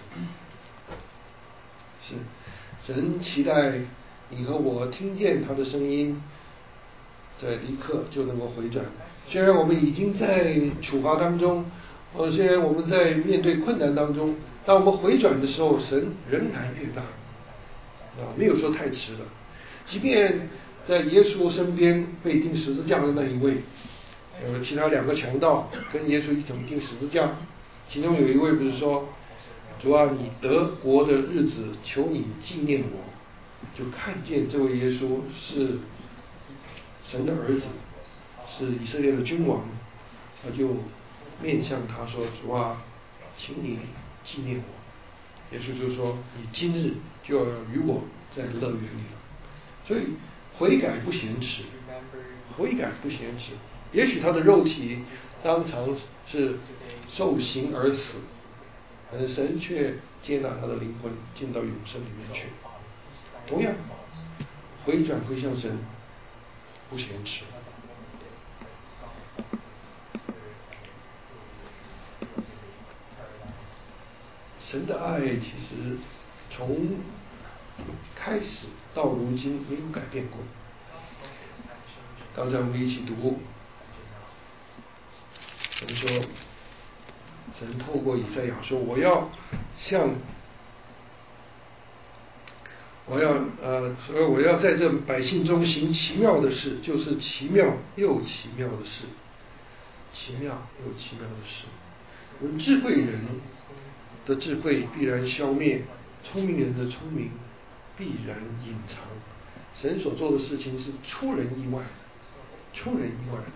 Speaker 1: 是神期待你和我听见他的声音，在立刻就能够回转。虽然我们已经在处罚当中，呃，虽然我们在面对困难当中，当我们回转的时候，神仍然越大啊，没有说太迟了。即便在耶稣身边被钉十字架的那一位，有其他两个强盗跟耶稣一同钉十字架，其中有一位不是说：“主啊，你得国的日子，求你纪念我。”就看见这位耶稣是神的儿子，是以色列的君王，他就面向他说：“主啊，请你纪念我。”耶稣就说：“你今日就要与我在乐园里了。”所以悔改不嫌迟，悔改不嫌迟。也许他的肉体当场是受刑而死，但是神却接纳他的灵魂进到永生里面去。同样，回转归向神不嫌迟。神的爱其实从开始到如今没有改变过。刚才我们一起读，神说，神透过以赛亚说：“我要像我要呃，所以我要在这百姓中行奇妙的事，就是奇妙又奇妙的事，奇妙又奇妙的事。有智慧人的智慧必然消灭，聪明人的聪明必然隐藏。神所做的事情是出人意外，出人意外。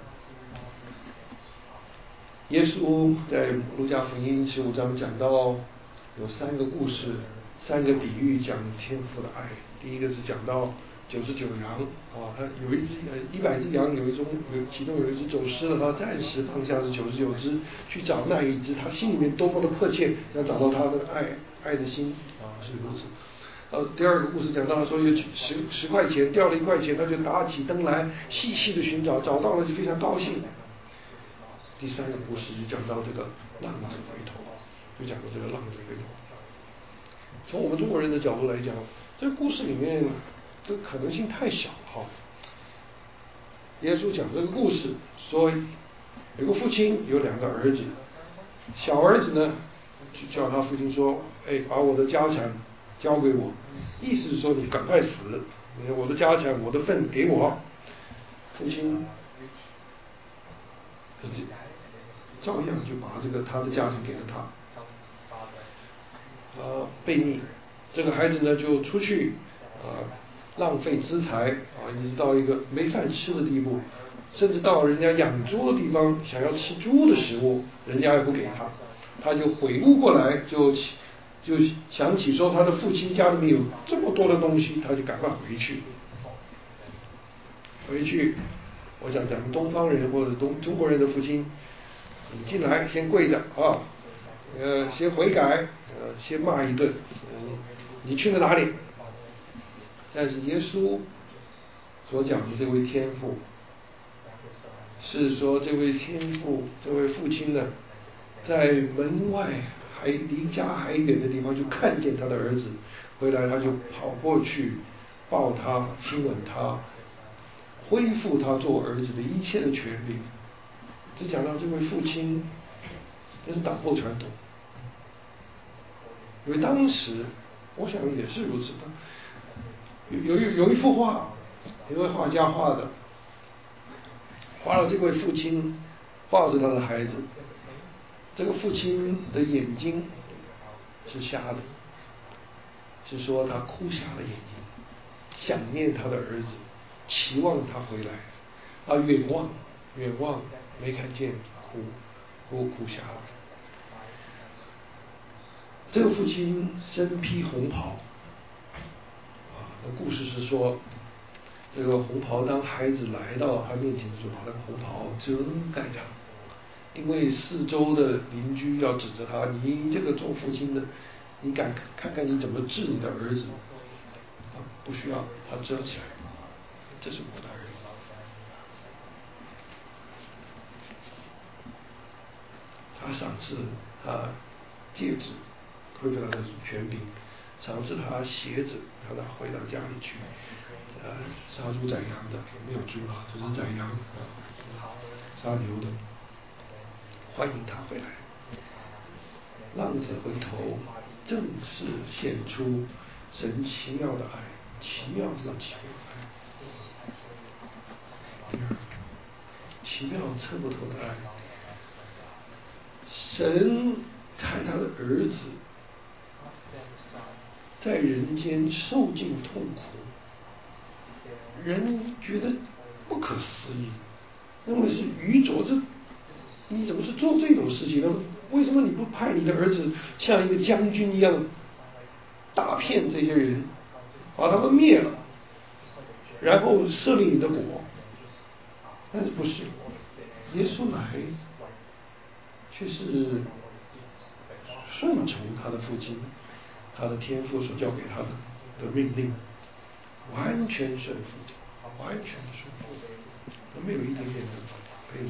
Speaker 1: 耶稣在路加福音十五章讲到有三个故事，三个比喻讲天父的爱。第一个是讲到九十九羊啊，他有一只呃一百只羊，有一种有其中有一只走失了，他暂时放下这九十九只去找那一只，他心里面多么的迫切，要找到他的爱爱的心啊，是如此。呃，第二个故事讲到说有十十块钱掉了一块钱，他就打起灯来细细的寻找，找到了就非常高兴。第三个故事就讲到这个浪子回头，就讲到这个浪子回头。从我们中国人的角度来讲，这个故事里面这个可能性太小了哈。耶稣讲这个故事说，有个父亲有两个儿子，小儿子呢就叫他父亲说，哎，把我的家产交给我，意思是说你赶快死，我的家产我的份给我。父亲照样就把这个他的家产给了他。呃，悖逆，这个孩子呢就出去啊、呃、浪费资财啊，一直到一个没饭吃的地步，甚至到人家养猪的地方，想要吃猪的食物，人家也不给他，他就悔悟过来，就就想起说他的父亲家里面有这么多的东西，他就赶快回去。回去，我想咱们东方人或者东中国人的父亲，你进来先跪着啊，呃，先悔改。呃，先骂一顿，嗯，你去了哪里？但是耶稣所讲的这位天父，是说这位天父，这位父亲呢，在门外还离家还远的地方就看见他的儿子回来，他就跑过去抱他，亲吻他，恢复他做儿子的一切的权利。只讲到这位父亲，这是打破传统。因为当时，我想也是如此的。有有有一幅画，一位画家画的，画了这位父亲抱着他的孩子，这个父亲的眼睛是瞎的，是说他哭瞎了眼睛，想念他的儿子，期望他回来，啊，远望远望没看见，哭哭哭瞎了。这个父亲身披红袍，啊，那故事是说，这个红袍当孩子来到他面前的时候，把那个红袍遮盖着，因为四周的邻居要指着他，你这个做父亲的，你敢看看你怎么治你的儿子？啊，不需要，他遮起来，这是我的儿子。他赏赐他戒指。恢复他的权柄，赏赐他鞋子，让他回到家里去。呃，杀猪宰羊的没有猪啊，只是宰羊啊，杀牛的，欢迎他回来。浪子回头，正是显出神奇妙的爱，奇妙的奇妙的爱，奇妙测不透的爱。神差他的儿子在人间受尽痛苦，人觉得不可思议，认为是愚拙，这你怎么是做这种事情呢？为什么你不派你的儿子像一个将军一样打遍这些人，把他们灭了，然后设立你的国？但是不是，耶稣来却是顺从他的父亲，他的天父所交给他的的命令，完全顺服，完全的顺服，没有一点点的背离。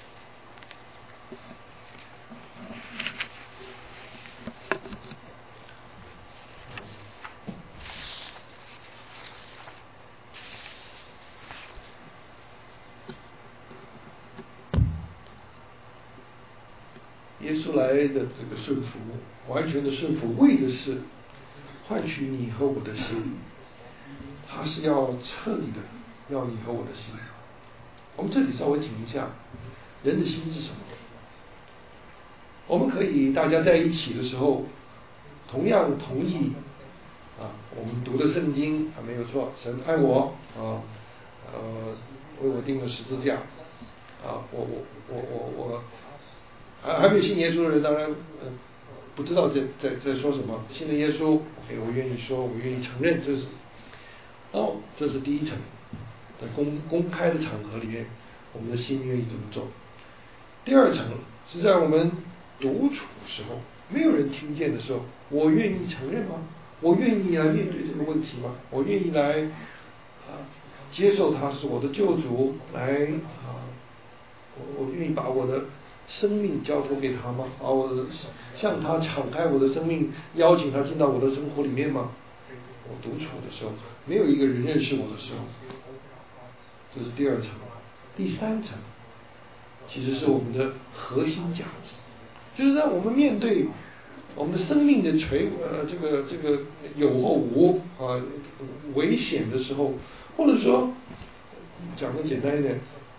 Speaker 1: 耶稣来的这个顺服，完全的顺服，为的是换取你和我的心， 他是要彻底的要你和我的心。我们这里稍微停一下，人的心是什么？我们可以大家在一起的时候，同样同意啊，我们读的圣经啊没有错，神爱我啊，呃，为我定了十字架啊，我我我我我还还没有信耶稣的人，当然呃不知道在在在说什么。信了耶稣 ，OK， 我愿意说，我愿意承认，这是哦，这是第一层，在公公开的场合里面，我们的心愿意这么做。第二层是在我们独处的时候，没有人听见的时候，我愿意承认吗？我愿意来面对这个问题吗？我愿意来啊接受他是我的救主，来啊，我我愿意把我的生命交托给他吗？把我的向他敞开我的生命，邀请他进到我的生活里面吗？我独处的时候，没有一个人认识我的时候，这是第二层。第三层其实是我们的核心价值，就是让我们面对我们的生命的垂呃这个这个有或无啊危险的时候，或者说讲的简单一点，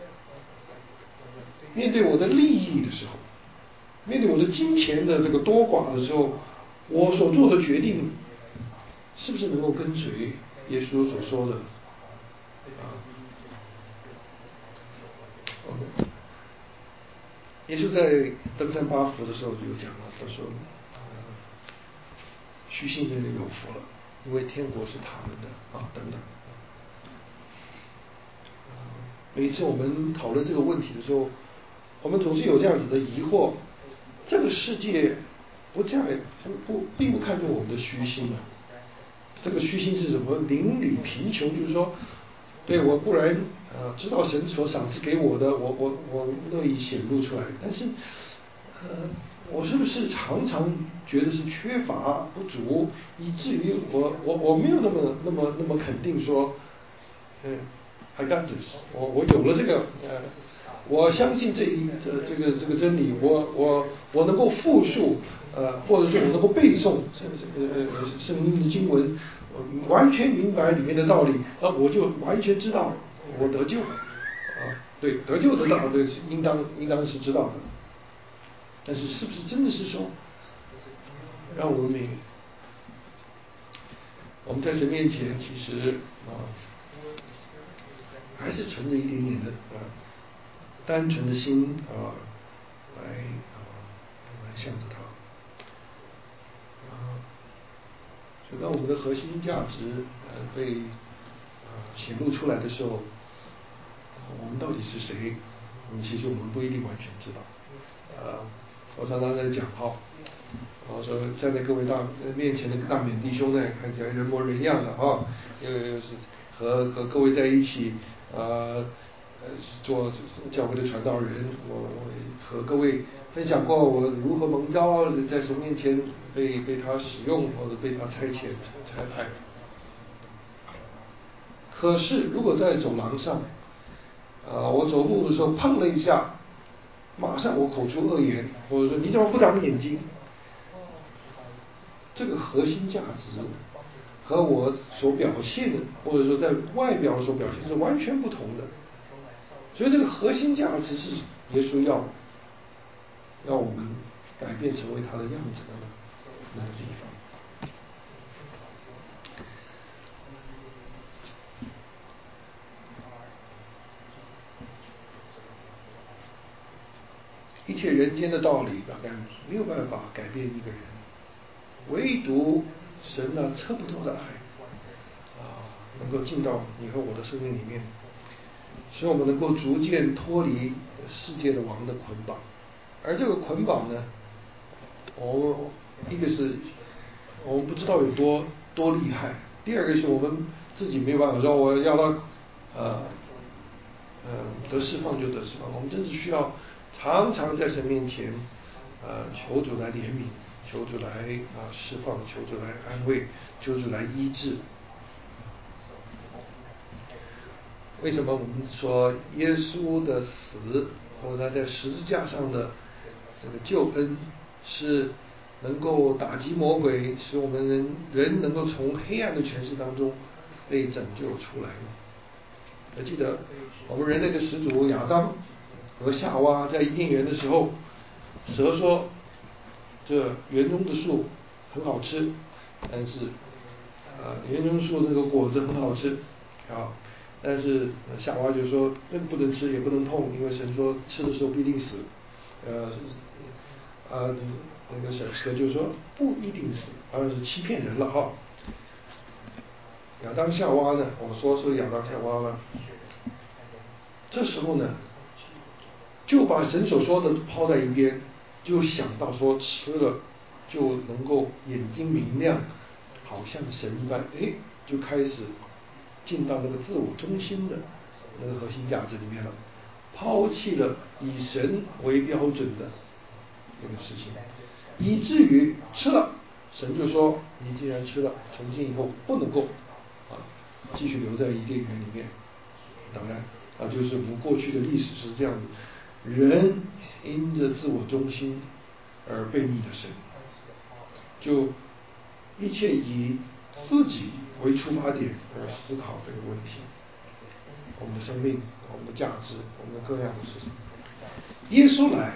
Speaker 1: 面对我的利益的时候，面对我的金钱的这个多寡的时候，我所做的决定是不是能够跟随耶稣所说的啊？耶稣在登山八福的时候就有讲了，他说：“呃、虚心的人有福了，因为天国是他们的啊。”等等。每次我们讨论这个问题的时候，我们总是有这样子的疑惑：这个世界不这样不并不看重我们的虚心啊。这个虚心是什么？邻里贫穷，就是说，对我固然呃知道神所赏赐给我的，我我我乐意显露出来，但是呃我是不是常常觉得是缺乏不足，以至于我我我没有那么那么那么肯定说，嗯 I got this， 我我有了这个呃，我相信这一这这个这个真理，我我我能够复述呃，或者说我能够背诵这这呃圣经的经文，完全明白里面的道理，那我就完全知道我得救啊，对，得救得到对，应当应当是知道的，但是是不是真的是说让我们我们在神面前其实啊还是存着一点点的啊单纯的心啊来啊来向着他啊，所以当我们的核心价值呃被啊显露出来的时候，我们到底是谁？嗯，其实我们不一定完全知道。呃，我常常在讲哈，我说站在各位大面前的大勉弟兄呢，看起来人模人样的啊，又又是和和各位在一起，呃呃做教会的传道人，我我和各位分享过我如何蒙召，在神面前被被他使用或者被他差遣差派。可是如果在走廊上，呃，我走路的时候碰了一下，马上我口出恶言，或者说你怎么不长眼睛？这个核心价值和我所表现的，或者说在外表所表现是完全不同的。所以这个核心价值是耶稣要让我们改变成为他的样子的那个地方。一切人间的道理大概没有办法改变一个人，唯独神那测不透的爱啊，能够进到你和我的生命里面，使我们能够逐渐脱离世界的王的捆绑。而这个捆绑呢，我一个是我们不知道有多多厉害，第二个是我们自己没有办法说我要到呃呃得释放就得释放，我们真是需要常常在神面前呃求主来怜悯，求主来啊释放，求主来安慰，求主来医治。为什么我们说耶稣的死或者他在十字架上的这个救恩是能够打击魔鬼，使我们人人能够从黑暗的权势当中被拯救出来了。还记得我们人类的始祖亚当和夏娃在伊甸园的时候，蛇说这园中的树很好吃，但是呃园中树那个果子很好吃啊，但是夏娃就说那不能吃也不能碰，因为神说吃的时候必定死。呃啊那个蛇蛇就说不一定死，而是欺骗人了哈。亚当夏娃呢，我说说亚当夏娃呢，这时候呢就把神所说的抛在一边，就想到说吃了就能够眼睛明亮，好像神一般，哎，就开始进到那个自我中心的那个核心价值里面了，抛弃了以神为标准的这个事情，以至于吃了，神就说你既然吃了，从今以后不能够啊继续留在伊甸园里面。当然啊，就是我们过去的历史是这样子，人因着自我中心而背逆了神，就一切以自己为出发点而思考这个问题，我们的生命、我们的价值、我们的各样的事情。耶稣来，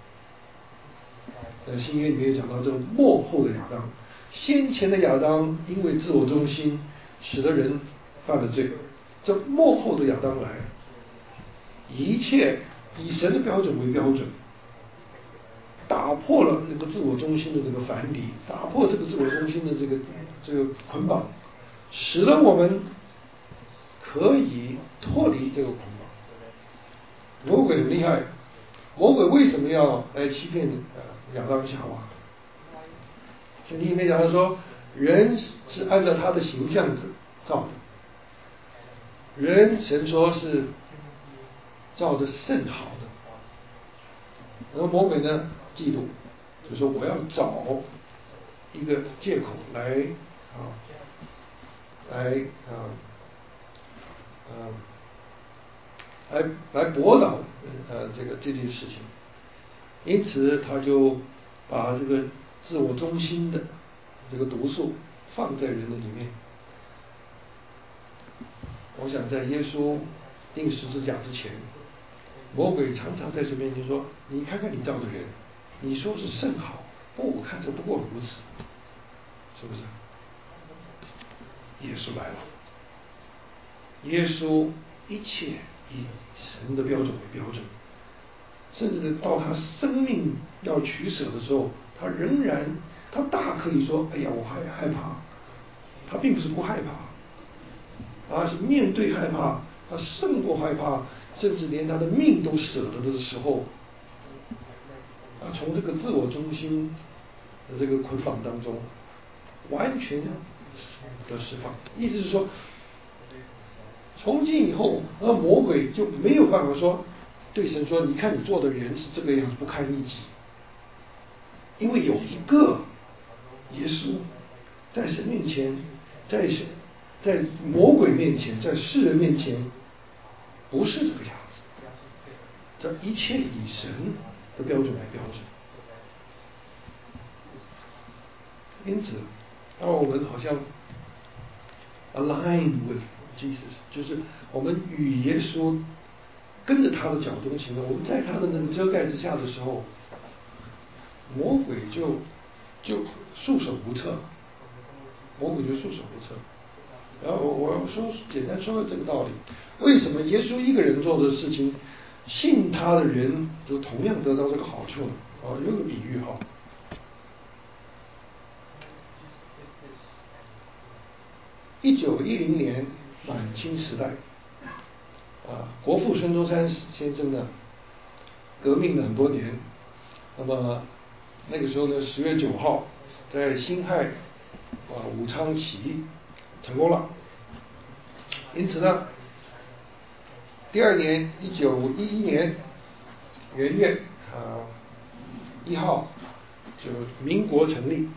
Speaker 1: 在新约里面讲到这个末后的亚当，先前的亚当因为自我中心，使得人犯了罪。这末后的亚当来，一切以神的标准为标准，打破了那个自我中心的这个藩篱，打破这个自我中心的这个这个捆绑，使得我们可以脱离这个捆绑。魔鬼很厉害，魔鬼为什么要来欺骗呃亚当夏娃？圣经里面讲的说，人是按照他的形象造的。人神说是造的甚好的，然后魔鬼呢嫉妒，就说我要找一个借口来啊，来啊，啊，来来驳倒呃这个这件事情，因此他就把这个自我中心的这个毒素放在人的里面。我想在耶稣钉十字架之前，魔鬼常常在神面前说，你看看你造的人，你说是甚好，不我看着不过如此，是不是？耶稣来了，耶稣一切以神的标准为标准，甚至到他生命要取舍的时候，他仍然他大可以说，哎呀我害害怕，他并不是不害怕，而是面对害怕，他胜过害怕，甚至连他的命都舍了的时候，啊，从这个自我中心的这个捆绑当中完全的释放。意思是说，从今以后，那魔鬼就没有办法说对神说，你看你做的人是这个样子，不堪一击，因为有一个耶稣在神面前，在神在魔鬼面前，在世人面前，不是这个样子。这一切以神的标准为标准。因此，当我们好像 align with Jesus， 就是我们与耶稣跟着他的脚中行了，我们在他的那个遮盖之下的时候，魔鬼就就束手无策，魔鬼就束手无策。然后我我要说简单说这个道理，为什么耶稣一个人做的事情，信他的人就同样得到这个好处呢？啊，有个比喻哈，一九一零年满清时代，啊，国父孙中山先生呢，革命了很多年，那么那个时候呢，十月九号在辛亥啊武昌起义成功了，因此呢，第二年一九一一年元月啊一号就民国成立。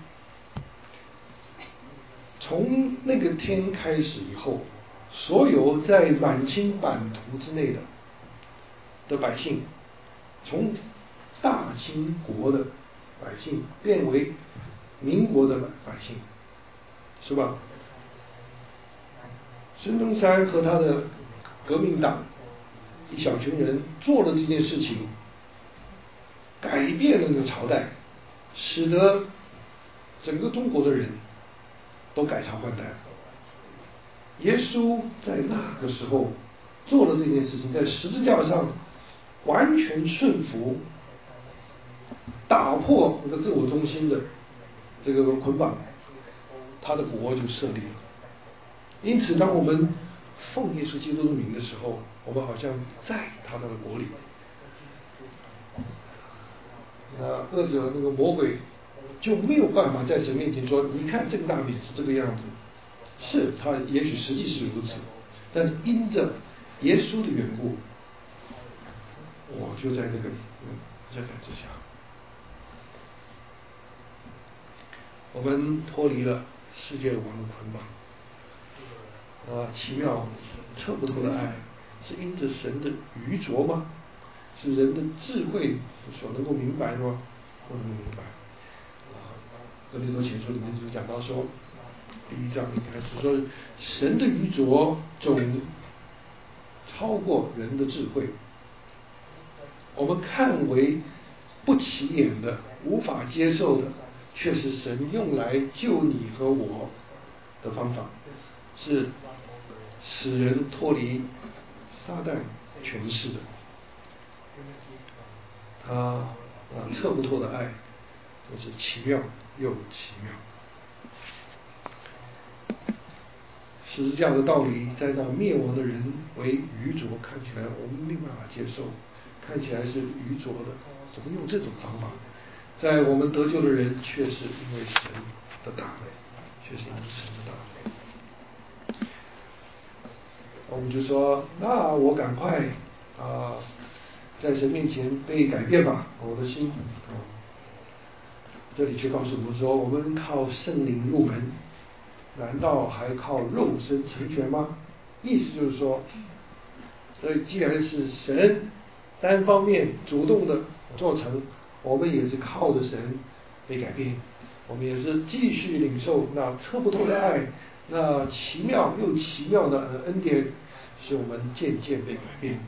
Speaker 1: 从那个天开始以后，所有在满清版图之内的的百姓，从大清国的百姓变为民国的百姓，是吧？ 孙中山和他的革命党一小群人做了这件事情，改变了那个朝代，使得整个中国的人都改朝换代。耶稣在那个时候做了这件事情，在十字架上完全顺服，打破那个自我中心的这个捆绑，他的国就设立了。因此当我们奉耶稣基督的名的时候，我们好像在他的国里。那恶者那个魔鬼就没有办法在神面前说，你看这个大饼是这个样子，是他也许实际是如此，但是因着耶稣的缘故，我就在那个遮盖之下。我们脱离了世界王的捆绑。啊，奇妙测不透的爱，是因着神的愚拙吗？是人的智慧所能够明白的吗？不能明白。啊，哥林多前书里面就讲到说，第一章一开始说，神的愚拙总超过人的智慧。我们看为不起眼的、无法接受的，却是神用来救你和我的方法，是使人脱离撒旦权势的。他啊测不透的爱，真是奇妙又奇妙。十字架的道理，在那灭亡的人为愚拙，看起来我们没办法接受，看起来是愚拙的，怎么用这种方法？在我们得救的人，却是因为神的大能，却是因为神的大能。我们就说，那我赶快啊、呃，在神面前被改变吧，我的心。嗯、这里却告诉我们说，我们靠圣灵入门，难道还靠肉身成全吗？意思就是说，所以既然是神单方面主动的做成，我们也是靠着神被改变，我们也是继续领受那测不透的爱，那奇妙又奇妙的恩典，使我们渐渐被改变。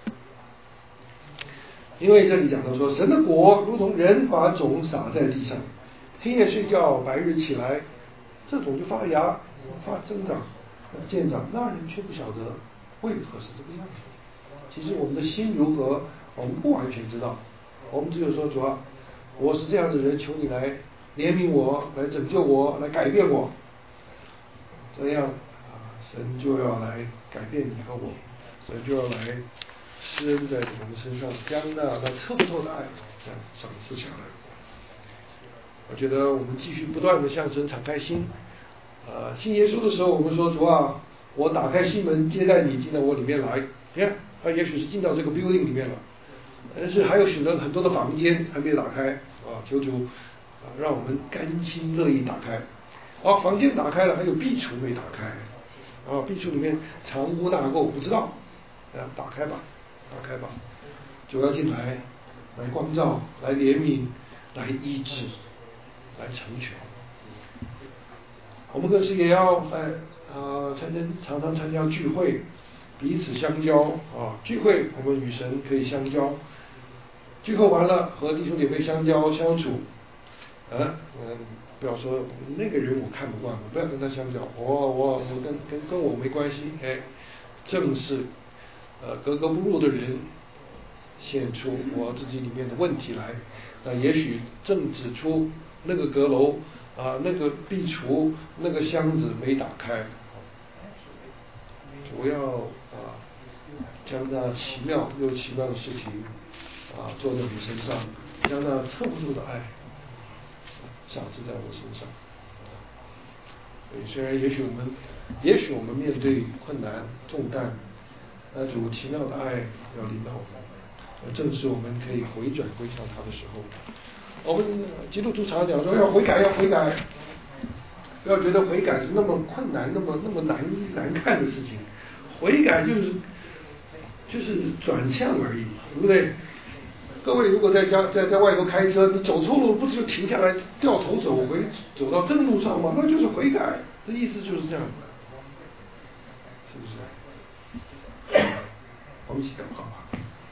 Speaker 1: 因为这里讲到说，神的国如同人把种撒在地上，黑夜睡觉，白日起来，这种就发芽、发增长、渐长，那人却不晓得为何是这个样子。其实我们的心如何，我们不完全知道，我们只有说，主啊，我是这样的人，求你来怜悯我，来拯救我，来改变我。这样啊，神就要来改变你和我，神就要来施恩在我们身上，将那那测不透的爱这样赏赐下来。我觉得我们继续不断的向神敞开心。呃，信耶稣的时候，我们说，主啊，我打开心门接待你进到我里面来。你看，他也许是进到这个 building 里面了，但是还有许多很多的房间还没有打开啊，求主啊，让我们甘心乐意打开。啊，房间打开了，还有壁橱没打开啊，壁橱里面藏污纳垢，不知道啊，打开吧，打开吧，主要进来，来光照，来怜悯，来医治，来成全。我们更是也要来啊，参加常常参加聚会，彼此相交啊。聚会我们与神可以相交，聚会完了和弟兄姐妹相交相处，啊，嗯，不要说那个人我看不惯，我不要跟他相交，我我我跟跟跟我没关系，哎，正是呃格格不入的人显出我自己里面的问题来，那也许正指出那个阁楼啊，那个壁橱，那个箱子没打开，主要啊将那奇妙又奇妙的事情啊做在你身上，将那测不住的爱赏赐在我身上。对，虽然也许我们，也许我们面对困难重担，那主奇妙的爱要领导我们，正是我们可以回转归向他的时候。我们基督徒常讲说要悔改，要悔改，不要觉得悔改是那么困难、那么那么难难看的事情。悔改就是就是转向而已，对不对？各位如果在家在在外头开车，你走错路，不是就停下来掉头走回走到正路上吗？那就是悔改的意思，就是这样子。 是不是？我们一起祷告吧。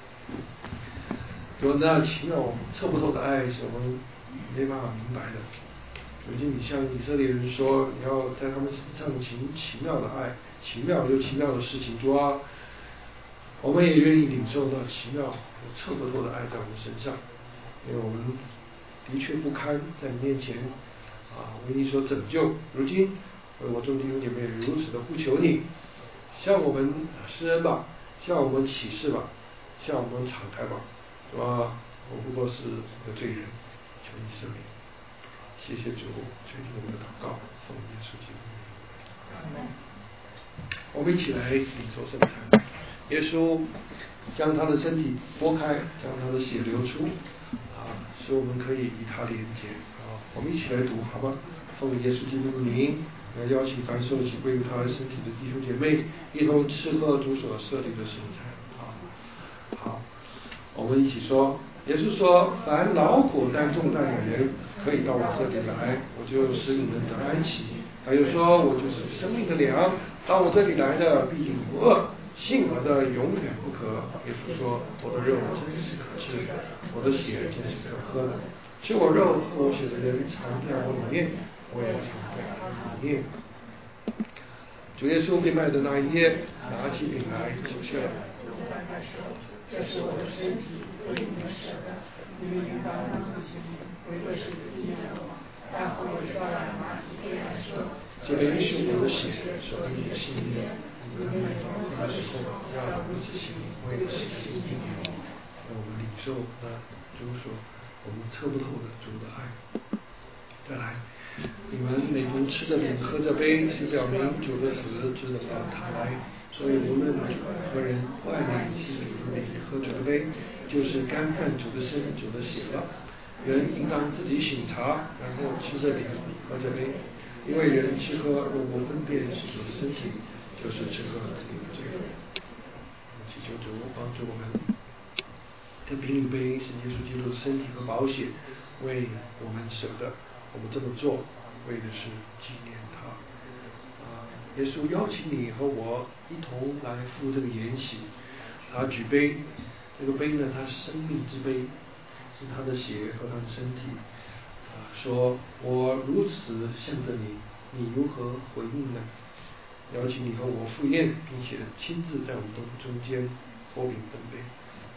Speaker 1: 有那奇妙测不透的爱是我们没办法明白的。如今你向以色列人说，你要在他们身上行奇妙的爱，奇妙又奇妙的事情，主啊，我们也愿意领受那奇妙测不透的爱在我们身上，因为我们的确不堪在你面前啊为你所拯救。如今为我众弟兄姐妹如此的呼求你，向我们施恩吧，向我们启示吧，向我们敞开吧，是吧？我不过是个罪人，求你赦免。谢谢主，垂听我们的祷告，奉耶稣基督的名。我们一起来领受圣餐。耶稣将他的身体拨开，将他的血流出，啊，使我们可以与他连接。啊，我们一起来读，好吧？奉耶稣基督的名，来邀请凡受洗归入他的身体的弟兄姐妹，一同吃喝主所设立的圣餐。啊，好，我们一起说。耶稣说：“凡劳苦担重担的人，可以到我这里来，我就使你们得安息。”他又说：“我就是生命的粮，到我这里来的必定不饿，信我的永远不渴。”耶稣说：“我的肉真是可吃，我的血真是可喝的。吃我肉喝我血的人，常在我里面，我也常在他里面。”主耶稣被卖的那一夜，拿起饼来，就谢了。
Speaker 3: 这是我的身体，为你们舍的，你们应当当父亲，为这是纪念我。但后来照样拿起杯来说，
Speaker 1: 这杯是我的血，是你的心意。你们每逢喝的时候，要如此行，为的是纪念我。让我们领受那主所我们测不透的主的爱。再来，你们每逢吃着饼、喝着杯，是表明主的死，知道他来。所以无论何人外面吃主的饼、喝主的杯，就是干犯主的身、主的血了。人应当自己醒察，然后吃着饼、喝着杯，因为人吃喝若不分辨是主的身体，就是吃喝自己的罪恶。祈求主帮助我们，这饼与杯是耶稣基督的身体和宝血，为我们舍的。我们这么做，为的是纪念他。啊，耶稣邀请你和我一同来赴这个筵席。他举杯，这个杯呢，它是生命之杯，是他的血和他的身体。啊，说我如此向着你，你如何回应呢？邀请你和我赴宴，并且亲自在我们中间拨饼分杯。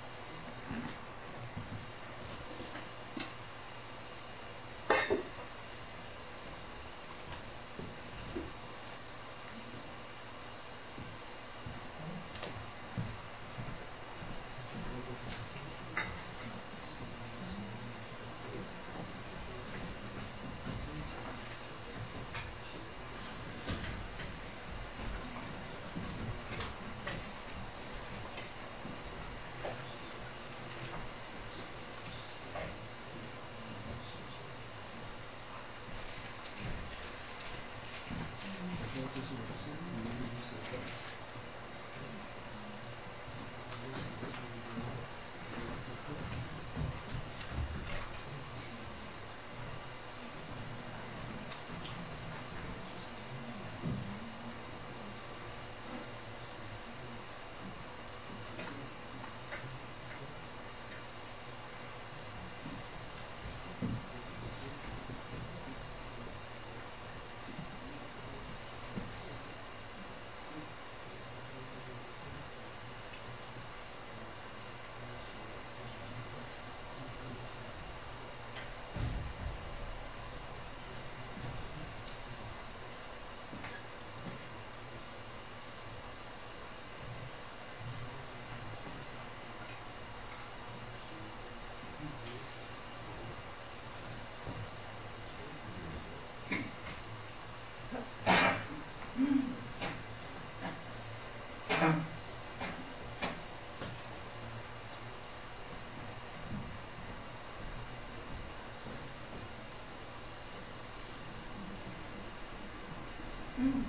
Speaker 3: 嗯。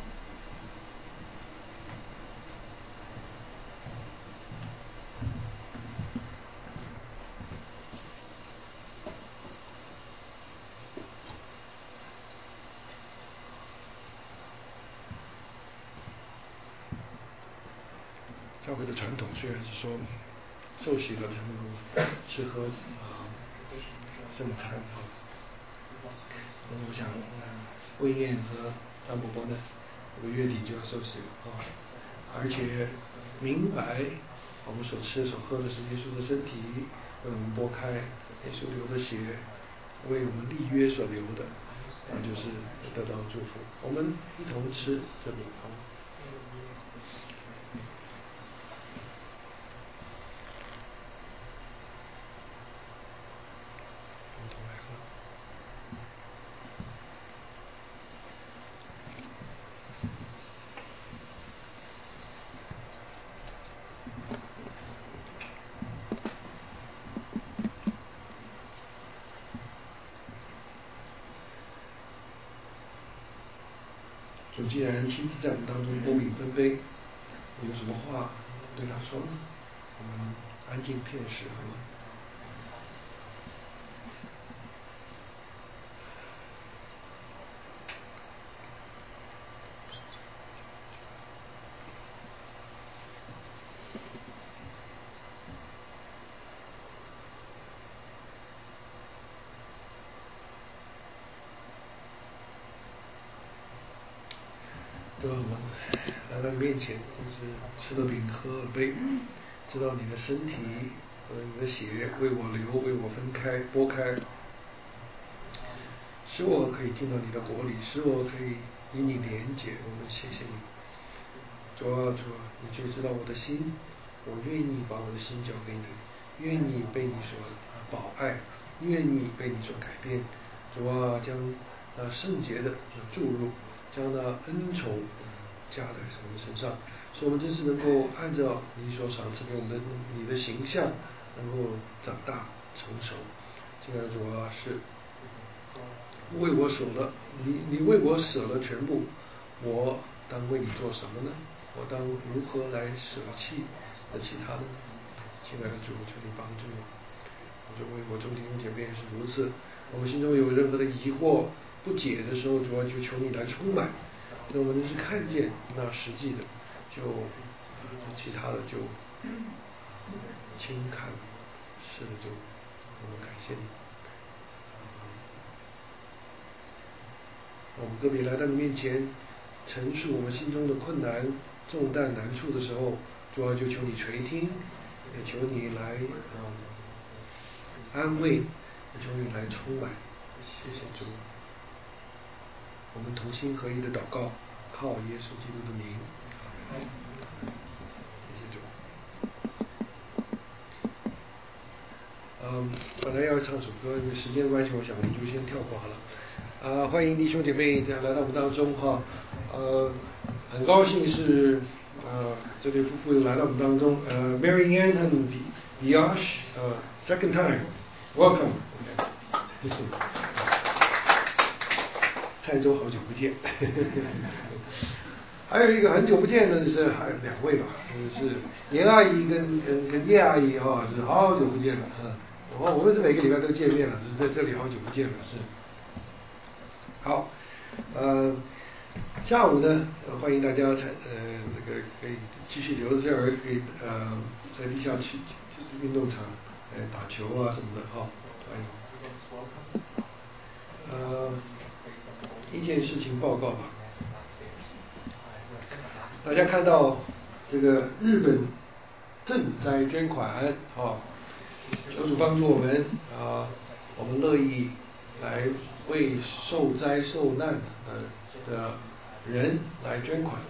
Speaker 1: 教会的传统虽然是说受洗了才能够吃喝啊圣餐啊，那我想魏燕和张伯伯呢，这个月底就要受洗了啊，而且明白我们所吃所喝的是耶稣的身体，为我们拨开耶稣流的血，为我们立约所流的，那就是得到祝福。我们一同吃这饼啊。主既然亲自在我们当中拨饼分杯，有什么话对他说呢？我们安静片时好吗？对吧？我们来到你面前，就是吃了饼，喝了杯，知道你的身体和你的血为我流，为我分开、拨开，使我可以进到你的国里，使我可以与你连结。我们谢谢你，主啊主啊，你就知道我的心，我愿意把我的心交给你，愿意被你所保爱，愿意被你所改变。主啊，将那圣洁的注入，将那恩宠加在我们身上，使我们真是能够按照你所赏赐给我们的你的形象，能够长大成熟。亲爱的主啊，是为我舍了，你你为我舍了全部，我当为你做什么呢？我当如何来舍弃的其他的呢？亲爱的主，求你帮助我。我说为我众弟兄姐妹也是如此，我们心中有任何的疑惑不解的时候，主要就求你来充满，让我们是看见那实际的，就就其他的就轻看，是的，就我们感谢你。我们个别来到你面前，陈述我们心中的困难、重担、难处的时候，主要就求你垂听，也求你来啊、呃、安慰，也求你来充满。谢谢主，我们同心合一的祷告，靠耶稣基督的名。谢谢主。嗯，本来要唱首歌，因为时间关系，我想我们就先跳过好了。啊，欢迎弟兄姐妹来到我们当中哈，呃，很高兴是呃这对夫妇又来到我们当中，呃 ，Mary Ann 和 Diash， 呃 ，second time，welcome， 谢谢。蔡州好久不见，还有一个很久不见的是还有两位吧，是是严阿姨跟跟跟叶阿姨哈、哦，是好久不见了啊，我我们是每个礼拜都见面了，只是在这里好久不见了是。好，呃，下午呢，呃、欢迎大家参呃这个可以继续留在这儿，可以呃在地下去运动场呃打球啊什么的哈、哦，欢迎。呃，一件事情报告吧，大家看到这个日本赈灾捐款啊、哦，求主帮助我们啊、呃，我们乐意来为受灾受难的的人来捐款。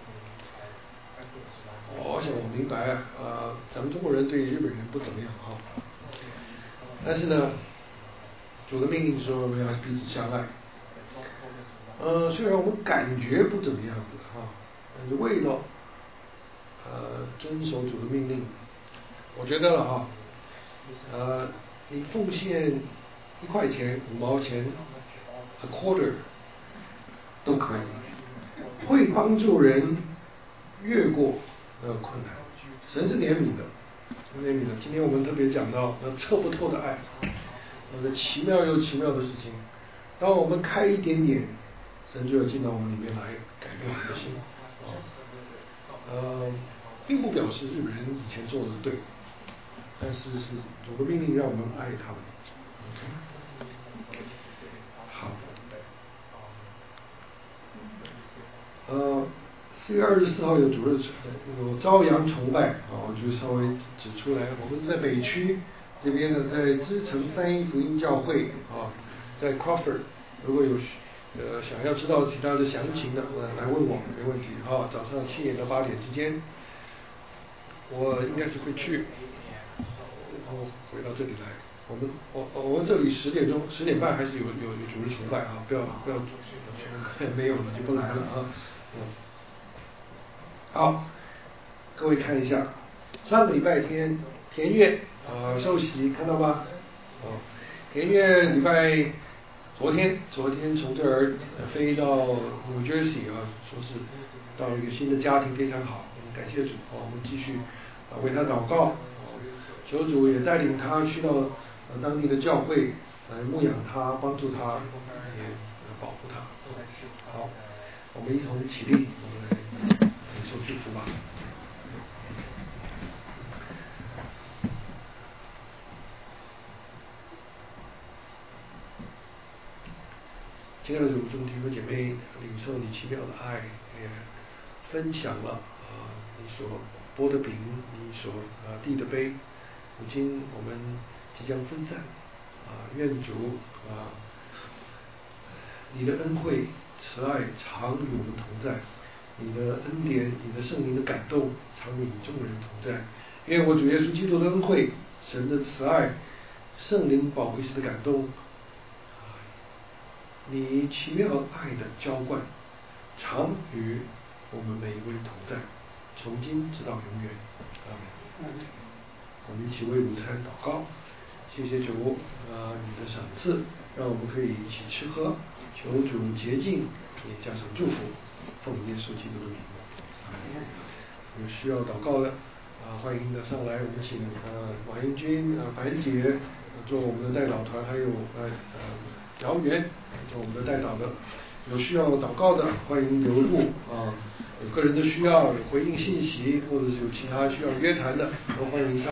Speaker 1: 我想我明白，呃，咱们中国人对日本人不怎么样哈、哦，但是呢，主的命令说我们要彼此相爱。呃，虽然我们感觉不怎么样子哈、哦，但是为了呃遵守主的命令，我觉得了哈、哦，呃，你奉献一块钱、五毛钱、a quarter 都可以，会帮助人越过那个困难。神是怜悯的，怜悯的。今天我们特别讲到那测不透的爱，那个奇妙又奇妙的事情。当我们开一点点，神就要进到我们里面来改变我们的心。呃， 并不表示日本人以前做的对，但是是主的命令让我们爱他们。OK， 好，呃，四月二十四号有主日有朝阳崇拜啊，我就稍微指出来，我们在北区这边呢，在知城三一福音教会啊，在 Crawford， 如果有呃想要知道其他的详情的，呃来问我没问题啊，早上七点到八点之间，我应该是会去，然后回到这里来。我们我我们这里十点钟十点半还是有有有主日崇拜啊，不要不要没有了就不来了啊。嗯，好，各位看一下，上个礼拜天田悦啊受洗看到吗？哦，田悦礼拜昨天昨天从这儿飞到 New Jersey 啊，说是到了一个新的家庭，非常好，我们感谢主啊，我们继续啊为他祷告，求主也带领他去到呃当地的教会来牧养他，帮助他，也保护他。好，我们一同起立，我们来领受祝福吧。亲爱的主，众弟兄姐妹，领受你奇妙的爱，也分享了啊、呃、你所拨的饼，你所啊递的杯。如今我们即将分散啊、呃，愿主啊、呃、你的恩惠慈爱常与我们同在，你的恩典，你的圣灵的感动常与众人同在。愿我主耶稣基督的恩惠、神的慈爱、圣灵保惠师的感动，你奇妙爱的浇灌，常与我们每一位同在，从今直到永远。阿们。我们一起为午餐祷告，谢谢主啊、呃，你的赏赐，让我们可以一起吃喝，求主洁净，也加上祝福，奉耶稣基督的名。有需要祷告的啊、呃，欢迎的上来，我们请呃马英军啊、樊姐、呃、做我们的代祷团，还有呃呃姚元做我们的代祷的。有需要祷告的，欢迎留步啊！有个人的需要，有回应信息，或者是有其他需要约谈的，都欢迎上。